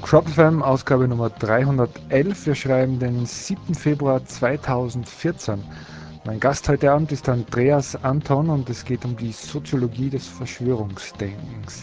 Crop FM, Ausgabe Nummer 311. Wir schreiben den 7. Februar 2014. Mein Gast heute Abend ist Andreas Anton und es geht um die Soziologie des Verschwörungsdenkens.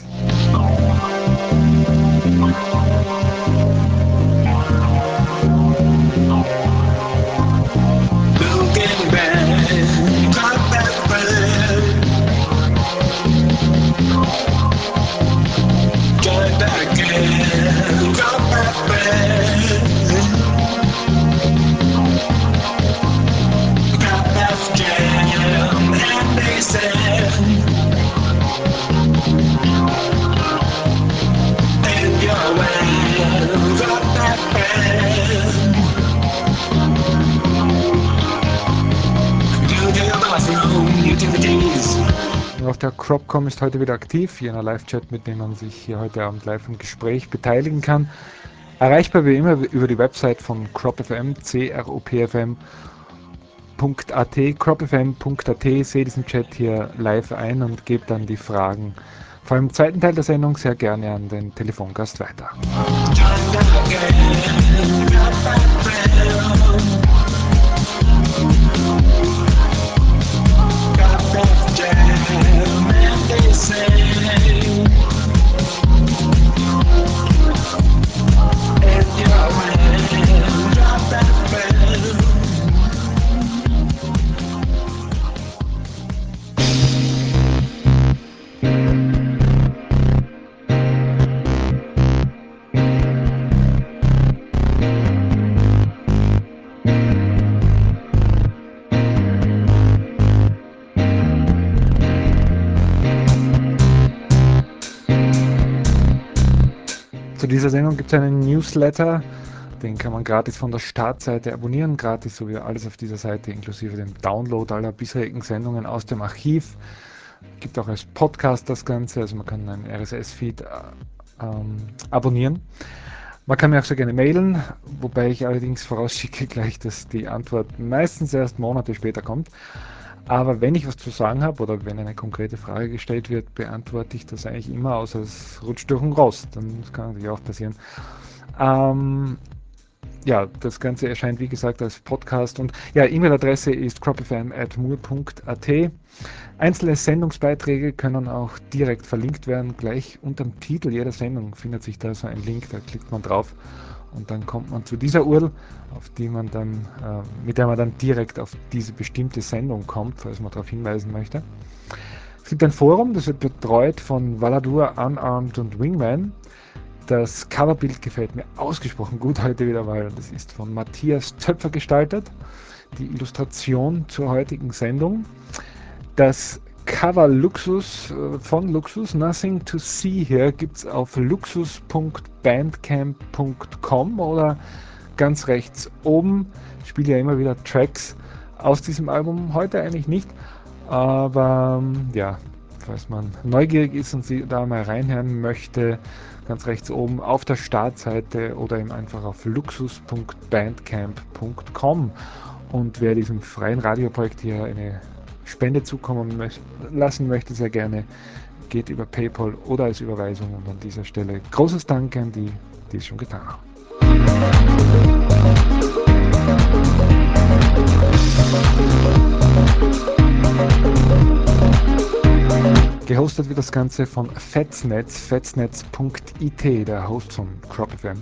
Auch der Cropcom ist heute wieder aktiv, jener Live-Chat, mit dem man sich hier heute Abend live im Gespräch beteiligen kann. Erreichbar wie immer über die Website von CropFM, cropfm.at, cropfm.at. Sehe diesen Chat hier live ein und gebe dann die Fragen, vor allem im zweiten Teil der Sendung, sehr gerne an den Telefongast weiter. Zu dieser Sendung gibt es einen Newsletter, den kann man gratis von der Startseite abonnieren, gratis so wie alles auf dieser Seite, inklusive dem Download aller bisherigen Sendungen aus dem Archiv. Gibt auch als Podcast das Ganze, also man kann einen RSS-Feed abonnieren. Man kann mir auch sehr gerne mailen, wobei ich allerdings vorausschicke gleich, dass die Antwort meistens erst Monate später kommt. Aber wenn ich was zu sagen habe oder wenn eine konkrete Frage gestellt wird, beantworte ich das eigentlich immer, außer es rutscht durch den Rost. Dann kann natürlich auch passieren. Ja, das Ganze erscheint wie gesagt als Podcast und ja, E-Mail-Adresse ist cropfm@mur.at. Einzelne Sendungsbeiträge können auch direkt verlinkt werden. Gleich unter dem Titel jeder Sendung findet sich da so ein Link, da klickt man drauf und dann kommt man zu dieser URL, auf die man dann, mit der man dann direkt auf diese bestimmte Sendung kommt, falls man darauf hinweisen möchte. Es gibt ein Forum, das wird betreut von Valadur, Unarmed und Wingman. Das Coverbild gefällt mir ausgesprochen gut heute wieder, weil das ist von Matthias Töpfer gestaltet. Die Illustration zur heutigen Sendung. Das Cover Luxus von Luxus, Nothing to See hier, gibt es auf luxus.bandcamp.com oder ganz rechts oben. Ich spiele ja immer wieder Tracks aus diesem Album, heute eigentlich nicht, aber ja, falls man neugierig ist und sie da mal reinhören möchte, ganz rechts oben auf der Startseite oder eben einfach auf luxus.bandcamp.com. Und wer diesem freien Radioprojekt hier eine Spende zukommen lassen möchte, sehr gerne, geht über PayPal oder als Überweisung. Und an dieser Stelle großes Dank an die, die es schon getan haben. Gehostet wird das Ganze von Fetsnetz, fetsnetz.it, der Host von CropFM.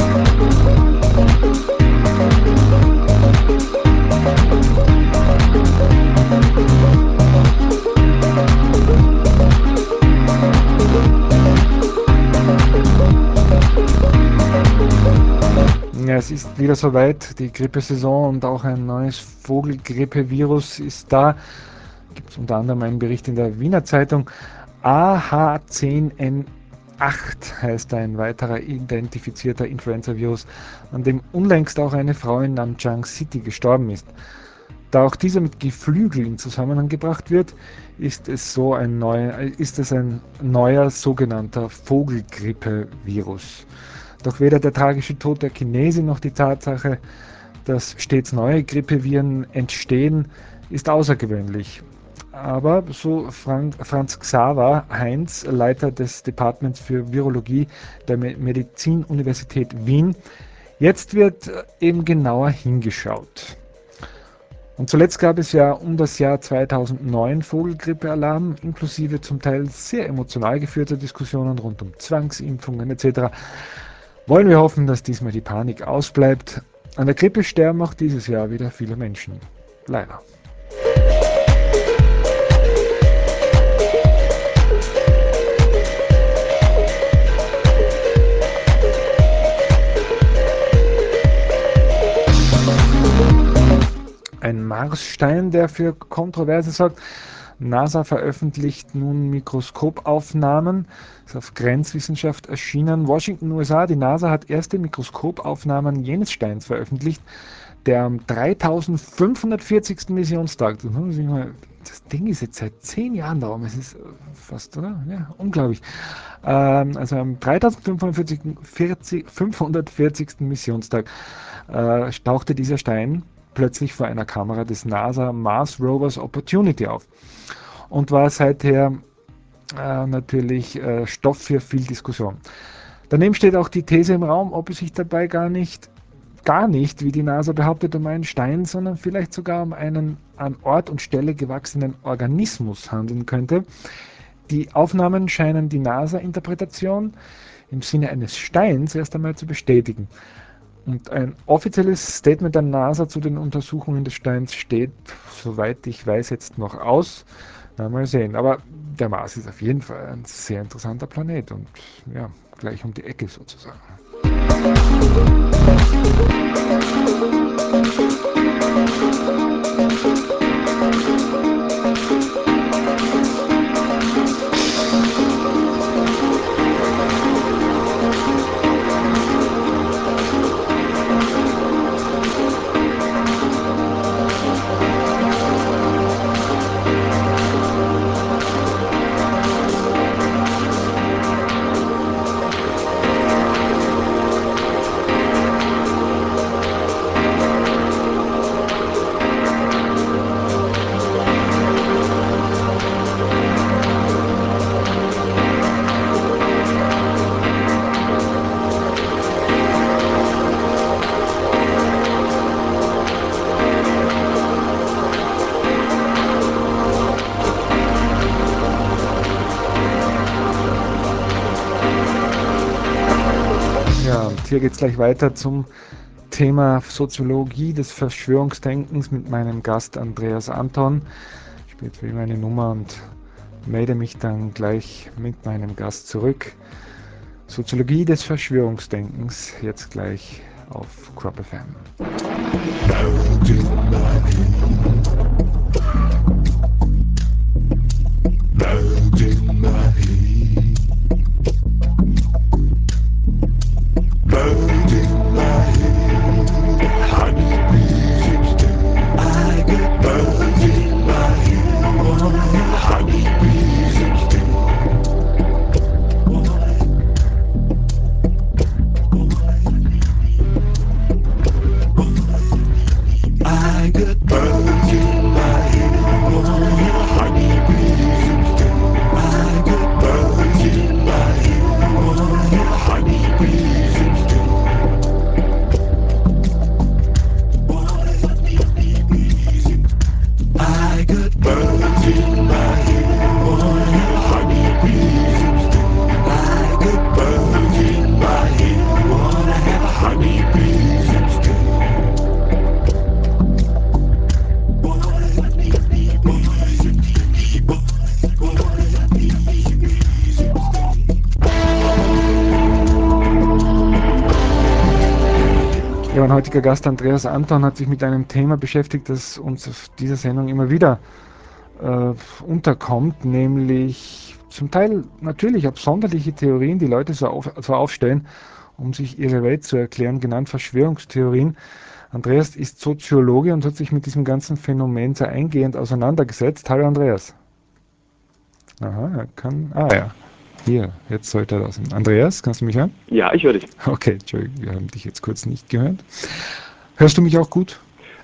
Ja, es ist wieder soweit, die Grippesaison und auch ein neues Vogelgrippevirus ist da. Gibt es unter anderem einen Bericht in der Wiener Zeitung. AH10N8 heißt ein weiterer identifizierter Influenza-Virus, an dem unlängst auch eine Frau in Nanjing City gestorben ist. Da auch dieser mit Geflügel in Zusammenhang gebracht wird, ist es ein neuer sogenannter Vogelgrippe-Virus. Doch weder der tragische Tod der Chinesin noch die Tatsache, dass stets neue Grippeviren entstehen, ist außergewöhnlich. Aber so Franz Xaver Heinz, Leiter des Departments für Virologie der Medizinuniversität Wien, jetzt wird eben genauer hingeschaut. Und zuletzt gab es ja um das Jahr 2009 Vogelgrippealarm, inklusive zum Teil sehr emotional geführter Diskussionen rund um Zwangsimpfungen etc. Wollen wir hoffen, dass diesmal die Panik ausbleibt. An der Grippe sterben auch dieses Jahr wieder viele Menschen. Leider. Ein Marsstein, der für Kontroverse sorgt. NASA veröffentlicht nun Mikroskopaufnahmen. Ist auf Grenzwissenschaft erschienen. Washington, USA. Die NASA hat erste Mikroskopaufnahmen jenes Steins veröffentlicht, der am 3540. Missionstag, das Ding ist jetzt seit 10 Jahren da, es ist fast, oder? Ja, unglaublich. Also am 3540. Missionstag tauchte dieser Stein plötzlich vor einer Kamera des NASA Mars Rovers Opportunity auf und war seither natürlich Stoff für viel Diskussion. Daneben steht auch die These im Raum, ob es sich dabei gar nicht, wie die NASA behauptet, um einen Stein, sondern vielleicht sogar um einen an Ort und Stelle gewachsenen Organismus handeln könnte. Die Aufnahmen scheinen die NASA-Interpretation im Sinne eines Steins erst einmal zu bestätigen. Und ein offizielles Statement der NASA zu den Untersuchungen des Steins steht, soweit ich weiß, jetzt noch aus. Na, mal sehen. Aber der Mars ist auf jeden Fall ein sehr interessanter Planet und ja, gleich um die Ecke sozusagen. Ja, und hier geht es gleich weiter zum Thema Soziologie des Verschwörungsdenkens mit meinem Gast Andreas Anton. Ich spiele jetzt wie meine Nummer und melde mich dann gleich mit meinem Gast zurück. Soziologie des Verschwörungsdenkens, jetzt gleich auf Crop FM. Ja, mein heutiger Gast Andreas Anton hat sich mit einem Thema beschäftigt, das uns auf dieser Sendung immer wieder unterkommt, nämlich zum Teil natürlich absonderliche Theorien, die Leute so aufstellen, um sich ihre Welt zu erklären, genannt Verschwörungstheorien. Andreas ist Soziologe und hat sich mit diesem ganzen Phänomen sehr eingehend auseinandergesetzt. Hallo Andreas. Aha, er kann. Ah ja. Hier, jetzt sollte er da sein. Andreas, kannst du mich hören? Ja, ich höre dich. Okay, Entschuldigung, wir haben dich jetzt kurz nicht gehört. Hörst du mich auch gut?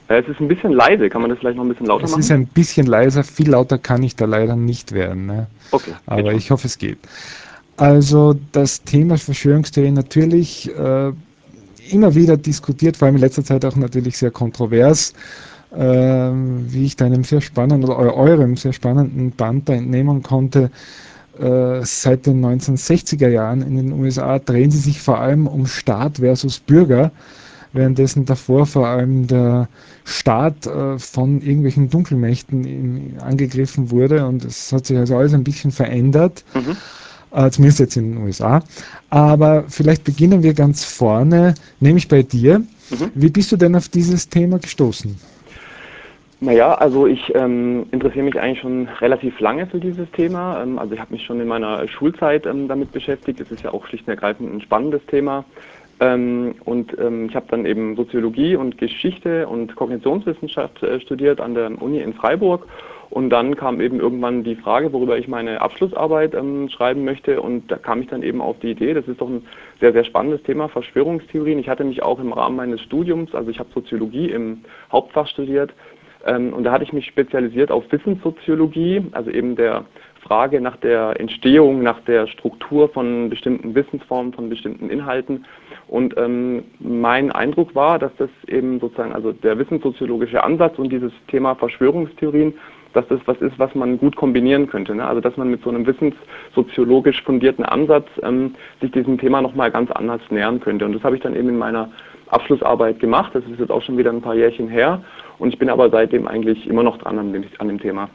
Es ist ein bisschen leise. Kann man das vielleicht noch ein bisschen lauter Es ist machen? ein bisschen leiser, viel lauter kann ich da leider nicht werden. Ne? Okay, geht Aber schon. ich hoffe, es geht. Also das Thema Verschwörungstheorie natürlich immer wieder diskutiert, vor allem in letzter Zeit auch natürlich sehr kontrovers, wie ich deinem sehr spannenden oder eurem sehr spannenden Band da entnehmen konnte. Seit den 1960er Jahren in den USA drehen sie sich vor allem um Staat versus Bürger, währenddessen davor vor allem der Staat von irgendwelchen Dunkelmächten angegriffen wurde, und es hat sich also alles ein bisschen verändert, Mhm. zumindest jetzt in den USA. Aber vielleicht beginnen wir ganz vorne, nämlich bei dir. Mhm. Wie bist du denn auf dieses Thema gestoßen? Naja, also ich interessiere mich eigentlich schon relativ lange für dieses Thema. Also ich habe mich schon in meiner Schulzeit damit beschäftigt. Es ist ja auch schlicht und ergreifend ein spannendes Thema. Ich habe dann eben Soziologie und Geschichte und Kognitionswissenschaft studiert an der Uni in Freiburg. Und dann kam eben irgendwann die Frage, worüber ich meine Abschlussarbeit schreiben möchte. Und da kam ich dann eben auf die Idee, das ist doch ein sehr, sehr spannendes Thema, Verschwörungstheorien. Ich hatte mich auch im Rahmen meines Studiums, also ich habe Soziologie im Hauptfach studiert, und da hatte ich mich spezialisiert auf Wissenssoziologie, also eben der Frage nach der Entstehung, nach der Struktur von bestimmten Wissensformen, von bestimmten Inhalten. Und mein Eindruck war, dass das eben sozusagen, also der wissenssoziologische Ansatz und dieses Thema Verschwörungstheorien, dass das was ist, was man gut kombinieren könnte. Ne? Also dass man mit so einem wissenssoziologisch fundierten Ansatz sich diesem Thema nochmal ganz anders nähern könnte. Und das habe ich dann eben in meiner Abschlussarbeit gemacht. Das ist jetzt auch schon wieder ein paar Jährchen her. Und ich bin aber seitdem eigentlich immer noch dran an dem Thema.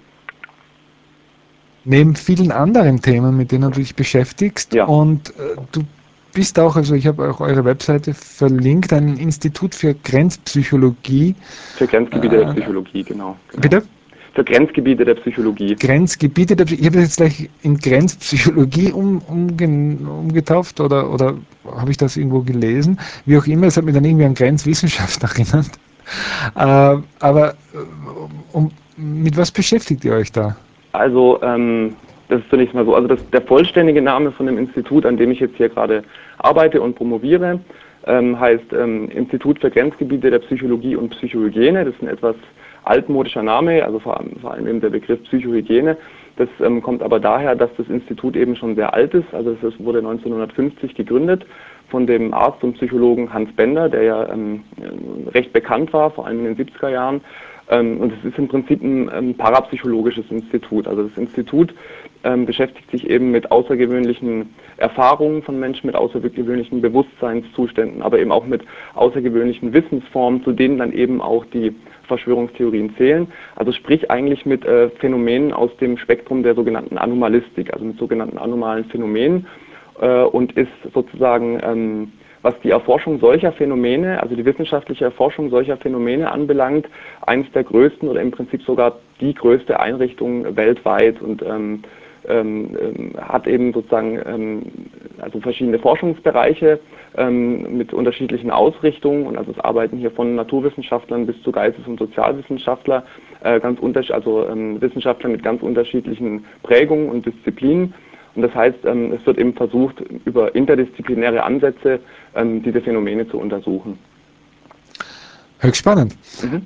Neben vielen anderen Themen, mit denen du dich beschäftigst, Ja, und du bist auch, also ich habe auch eure Webseite verlinkt, ein Institut für Grenzpsychologie. für Grenzgebiete der Äh, Psychologie, genau, genau. Bitte? Für Grenzgebiete der Psychologie. Grenzgebiete der ich habe das jetzt gleich in Grenzpsychologie umgetauft, oder habe ich das irgendwo gelesen? Wie auch immer, es hat mich dann irgendwie an Grenzwissenschaft erinnert. Aber mit was beschäftigt ihr euch da? Also, das ist zunächst mal so. Also der vollständige Name von dem Institut, an dem ich jetzt hier gerade arbeite und promoviere, heißt Institut für Grenzgebiete der Psychologie und Psychohygiene. Das ist ein etwas altmodischer Name, also vor allem eben der Begriff Psychohygiene. Das kommt aber daher, dass das Institut eben schon sehr alt ist. Also es wurde 1950 gegründet von dem Arzt und Psychologen Hans Bender, der ja recht bekannt war, vor allem in den 70er Jahren. Und es ist im Prinzip ein parapsychologisches Institut. Also das Institut beschäftigt sich eben mit außergewöhnlichen Erfahrungen von Menschen, mit außergewöhnlichen Bewusstseinszuständen, aber eben auch mit außergewöhnlichen Wissensformen, zu denen dann eben auch die Verschwörungstheorien zählen. Also sprich eigentlich mit Phänomenen aus dem Spektrum der sogenannten Anomalistik, also mit sogenannten anomalen Phänomenen, und ist sozusagen was die Erforschung solcher Phänomene, also die wissenschaftliche Erforschung solcher Phänomene anbelangt, eines der größten oder im Prinzip sogar die größte Einrichtung weltweit und hat eben sozusagen also verschiedene Forschungsbereiche mit unterschiedlichen Ausrichtungen, und also es arbeiten hier von Naturwissenschaftlern bis zu Geistes- und Sozialwissenschaftler, Wissenschaftler mit ganz unterschiedlichen Prägungen und Disziplinen. Und das heißt, es wird eben versucht, über interdisziplinäre Ansätze diese Phänomene zu untersuchen. Höchst spannend. Mhm.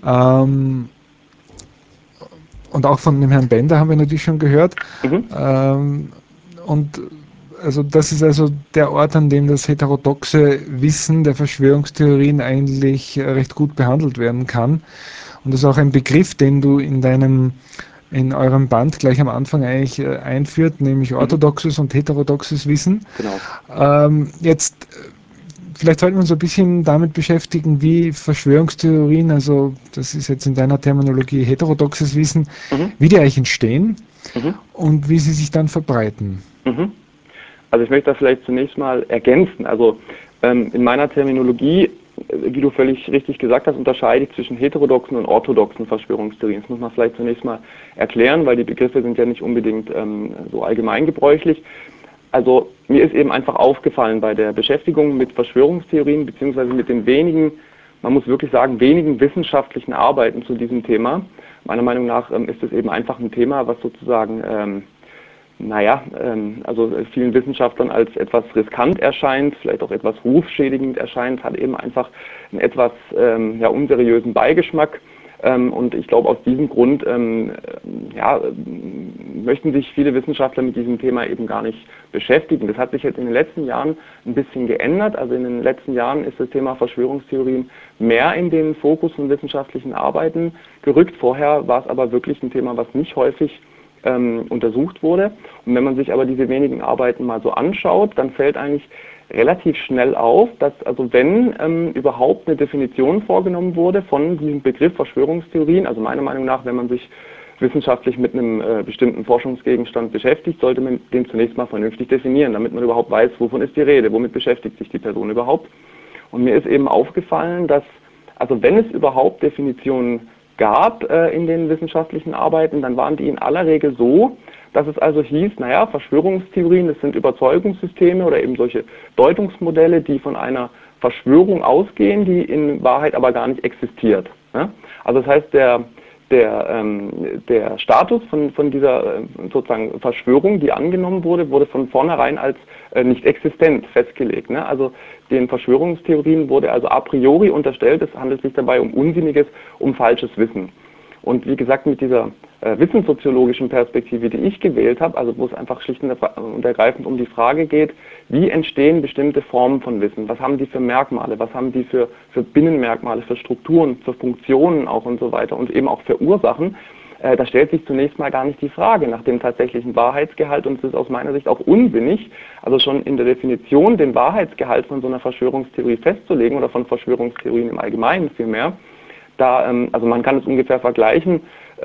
Und auch von dem Herrn Bender haben wir natürlich schon gehört. Mhm. Ähm, und also das ist also der Ort, an dem das heterodoxe Wissen der Verschwörungstheorien eigentlich recht gut behandelt werden kann. Und das ist auch ein Begriff, den du in eurem Band gleich am Anfang eigentlich einführt, nämlich Mhm. orthodoxes und heterodoxes Wissen. Genau. Jetzt vielleicht sollten wir uns ein bisschen damit beschäftigen, wie Verschwörungstheorien, also das ist jetzt in deiner Terminologie heterodoxes Wissen, Mhm. wie die eigentlich entstehen Mhm. und wie sie sich dann verbreiten. Mhm. Also ich möchte da vielleicht zunächst mal ergänzen. Also in meiner Terminologie, wie du völlig richtig gesagt hast, unterscheide ich zwischen heterodoxen und orthodoxen Verschwörungstheorien. Das muss man vielleicht zunächst mal erklären, weil die Begriffe sind ja nicht unbedingt so allgemeingebräuchlich. Also mir ist eben einfach aufgefallen bei der Beschäftigung mit Verschwörungstheorien beziehungsweise mit den wenigen, man muss wirklich sagen, wenigen wissenschaftlichen Arbeiten zu diesem Thema. Meiner Meinung nach ist es eben einfach ein Thema, was sozusagen also vielen Wissenschaftlern als etwas riskant erscheint, vielleicht auch etwas rufschädigend erscheint, hat eben einfach einen etwas unseriösen Beigeschmack. Und ich glaube, aus diesem Grund möchten sich viele Wissenschaftler mit diesem Thema eben gar nicht beschäftigen. Das hat sich jetzt in den letzten Jahren ein bisschen geändert. Also in den letzten Jahren ist das Thema Verschwörungstheorien mehr in den Fokus von wissenschaftlichen Arbeiten gerückt. Vorher war es aber wirklich ein Thema, was nicht häufig untersucht wurde. Und wenn man sich aber diese wenigen Arbeiten mal so anschaut, dann fällt eigentlich relativ schnell auf, dass also wenn überhaupt eine Definition vorgenommen wurde von diesem Begriff Verschwörungstheorien, also meiner Meinung nach, wenn man sich wissenschaftlich mit einem bestimmten Forschungsgegenstand beschäftigt, sollte man den zunächst mal vernünftig definieren, damit man überhaupt weiß, wovon ist die Rede, womit beschäftigt sich die Person überhaupt. Und mir ist eben aufgefallen, dass, also wenn es überhaupt Definitionen gab in den wissenschaftlichen Arbeiten, dann waren die in aller Regel so, dass es also hieß, naja, Verschwörungstheorien, das sind Überzeugungssysteme oder eben solche Deutungsmodelle, die von einer Verschwörung ausgehen, die in Wahrheit aber gar nicht existiert. Ja? Also das heißt, der Status von dieser sozusagen Verschwörung, die angenommen wurde, wurde von vornherein als nicht existent festgelegt. Ne? Also den Verschwörungstheorien wurde also a priori unterstellt, es handelt sich dabei um unsinniges, um falsches Wissen. Und wie gesagt, mit dieser wissenssoziologischen Perspektive, die ich gewählt habe, also wo es einfach schlicht und ergreifend um die Frage geht, wie entstehen bestimmte Formen von Wissen, was haben die für Merkmale, was haben die für Binnenmerkmale, für Strukturen, für Funktionen auch und so weiter und eben auch für Ursachen, da stellt sich zunächst mal gar nicht die Frage nach dem tatsächlichen Wahrheitsgehalt und es ist aus meiner Sicht auch unsinnig, also schon in der Definition den Wahrheitsgehalt von so einer Verschwörungstheorie festzulegen oder von Verschwörungstheorien im Allgemeinen vielmehr. Also man kann es ungefähr vergleichen,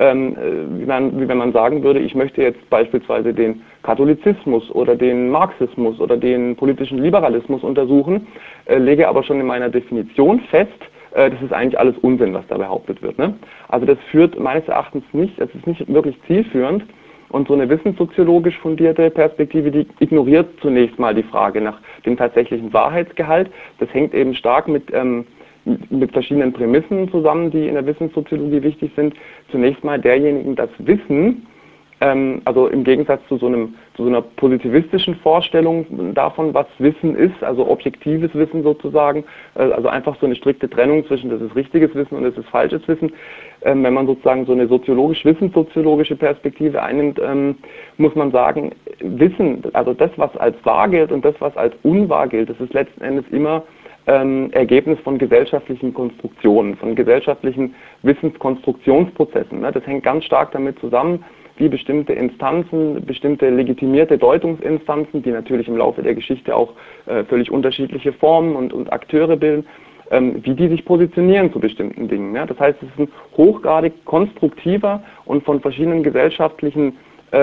wie wenn man sagen würde, ich möchte jetzt beispielsweise den Katholizismus oder den Marxismus oder den politischen Liberalismus untersuchen, lege aber schon in meiner Definition fest, das ist eigentlich alles Unsinn, was da behauptet wird. Ne? Also das führt meines Erachtens nicht, es ist nicht wirklich zielführend und so eine wissenssoziologisch fundierte Perspektive, die ignoriert zunächst mal die Frage nach dem tatsächlichen Wahrheitsgehalt. Das hängt eben stark mit verschiedenen Prämissen zusammen, die in der Wissenssoziologie wichtig sind. Zunächst mal derjenigen, das Wissen, also im Gegensatz zu so einer positivistischen Vorstellung davon, was Wissen ist, also objektives Wissen sozusagen, also einfach so eine strikte Trennung zwischen das ist richtiges Wissen und das ist falsches Wissen. Wenn man sozusagen so eine wissenssoziologische Perspektive einnimmt, muss man sagen, Wissen, also das, was als wahr gilt und das, was als unwahr gilt, das ist letzten Endes immer Ergebnis von gesellschaftlichen Konstruktionen, von gesellschaftlichen Wissenskonstruktionsprozessen. Ne? Das hängt ganz stark damit zusammen, wie bestimmte Instanzen, bestimmte legitimierte Deutungsinstanzen, die natürlich im Laufe der Geschichte auch völlig unterschiedliche Formen und Akteure bilden, wie die sich positionieren zu bestimmten Dingen. Ja? Das heißt, es ist ein hochgradig konstruktiver und von verschiedenen gesellschaftlichen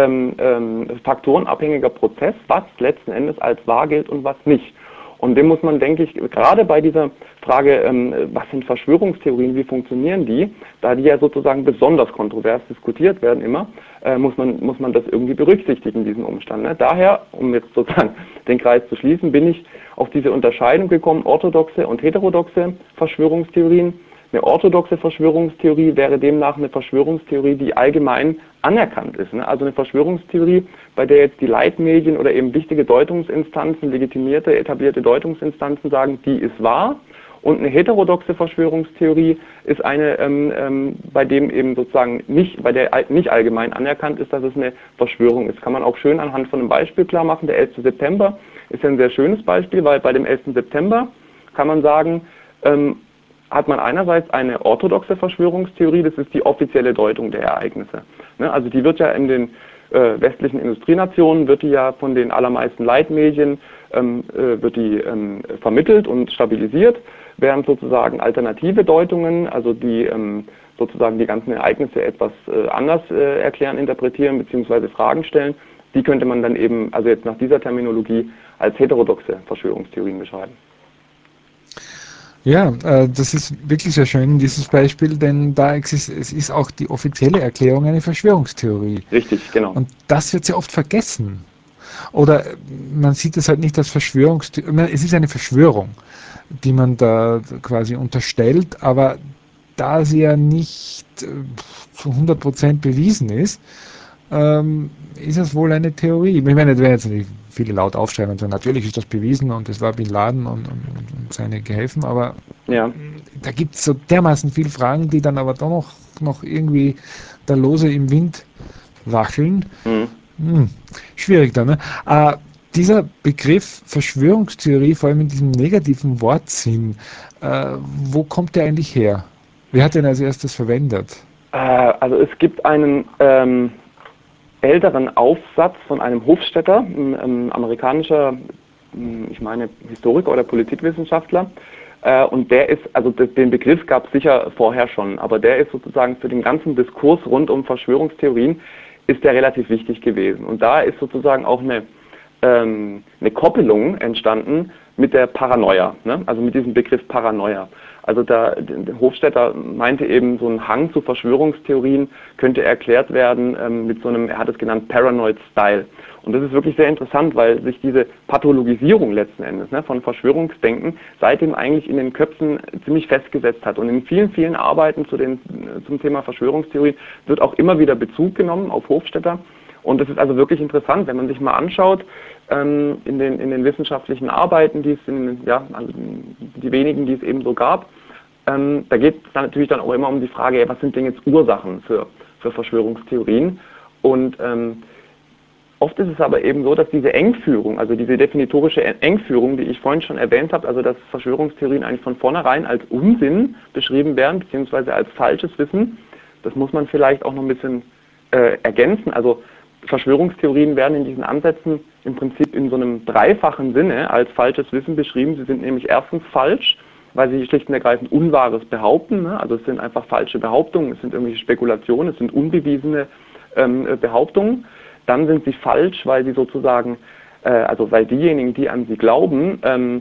Faktoren abhängiger Prozess, was letzten Endes als wahr gilt und was nicht. Und dem muss man, denke ich, gerade bei dieser Frage, was sind Verschwörungstheorien, wie funktionieren die, da die ja sozusagen besonders kontrovers diskutiert werden immer, muss man das irgendwie berücksichtigen, diesen Umstand. Ne? Daher, um jetzt sozusagen den Kreis zu schließen, bin ich auf diese Unterscheidung gekommen, orthodoxe und heterodoxe Verschwörungstheorien. Eine orthodoxe Verschwörungstheorie wäre demnach eine Verschwörungstheorie, die allgemein anerkannt ist. Ne? Also eine Verschwörungstheorie, bei der jetzt die Leitmedien oder eben wichtige Deutungsinstanzen, legitimierte, etablierte Deutungsinstanzen sagen, die ist wahr. Und eine heterodoxe Verschwörungstheorie ist eine, bei dem eben sozusagen bei der nicht allgemein anerkannt ist, dass es eine Verschwörung ist. Kann man auch schön anhand von einem Beispiel klar machen. Der 11. September ist ja ein sehr schönes Beispiel, weil bei dem 11. September kann man sagen, hat man einerseits eine orthodoxe Verschwörungstheorie, das ist die offizielle Deutung der Ereignisse. Ne? Also die wird ja in den westlichen Industrienationen, wird die ja von den allermeisten Leitmedien vermittelt und stabilisiert, während sozusagen alternative Deutungen, also die sozusagen die ganzen Ereignisse etwas anders erklären, interpretieren bzw. Fragen stellen, die könnte man dann eben, also jetzt nach dieser Terminologie, als heterodoxe Verschwörungstheorien beschreiben. Ja, das ist wirklich sehr schön, dieses Beispiel, denn es ist auch die offizielle Erklärung eine Verschwörungstheorie. Richtig, genau. Und das wird sehr oft vergessen. Oder man sieht es halt nicht als Verschwörungstheorie, es ist eine Verschwörung, die man da quasi unterstellt, aber da sie ja nicht zu 100% bewiesen ist, ist es wohl eine Theorie. Ich meine, das wäre jetzt nicht viele laut aufschreien und sagen, natürlich ist das bewiesen und es war Bin Laden und seine Gehilfen, aber Ja. da gibt es so dermaßen viele Fragen, die dann aber doch noch irgendwie da lose im Wind wackeln. Mhm. Schwierig dann, ne? Dieser Begriff Verschwörungstheorie, vor allem in diesem negativen Wortsinn, wo kommt der eigentlich her? Wer hat den als erstes verwendet? Also es gibt einen älteren Aufsatz von einem Hofstädter, ein amerikanischer, ich meine, Historiker oder Politikwissenschaftler. Und der ist, also den Begriff gab es sicher vorher schon, aber der ist sozusagen für den ganzen Diskurs rund um Verschwörungstheorien, ist der relativ wichtig gewesen. Und da ist sozusagen auch eine Koppelung entstanden mit der Paranoia, ne? Also mit diesem Begriff Paranoia. Also der Hofstädter meinte eben, so ein Hang zu Verschwörungstheorien könnte erklärt werden mit so einem, er hat es genannt, Paranoid Style. Und das ist wirklich sehr interessant, weil sich diese Pathologisierung letzten Endes, ne, von Verschwörungsdenken seitdem eigentlich in den Köpfen ziemlich festgesetzt hat. Und in vielen, vielen Arbeiten zum Thema Verschwörungstheorie wird auch immer wieder Bezug genommen auf Hofstädter. Und das ist also wirklich interessant, wenn man sich mal anschaut, in den wissenschaftlichen Arbeiten, die es also die wenigen, die es eben so gab, da geht es dann natürlich dann auch immer um die Frage, was sind denn jetzt Ursachen für Verschwörungstheorien? Und oft ist es aber eben so, dass diese Engführung, also diese definitorische Engführung, die ich vorhin schon erwähnt habe, also dass Verschwörungstheorien eigentlich von vornherein als Unsinn beschrieben werden, beziehungsweise als falsches Wissen, das muss man vielleicht auch noch ein bisschen ergänzen. Also Verschwörungstheorien werden in diesen Ansätzen im Prinzip in so einem dreifachen Sinne als falsches Wissen beschrieben. Sie sind nämlich erstens falsch, weil sie schlicht und ergreifend Unwahres behaupten, ne? Also es sind einfach falsche Behauptungen, es sind irgendwelche Spekulationen, es sind unbewiesene Behauptungen. Dann sind sie falsch, weil sie sozusagen, also weil diejenigen, die an sie glauben,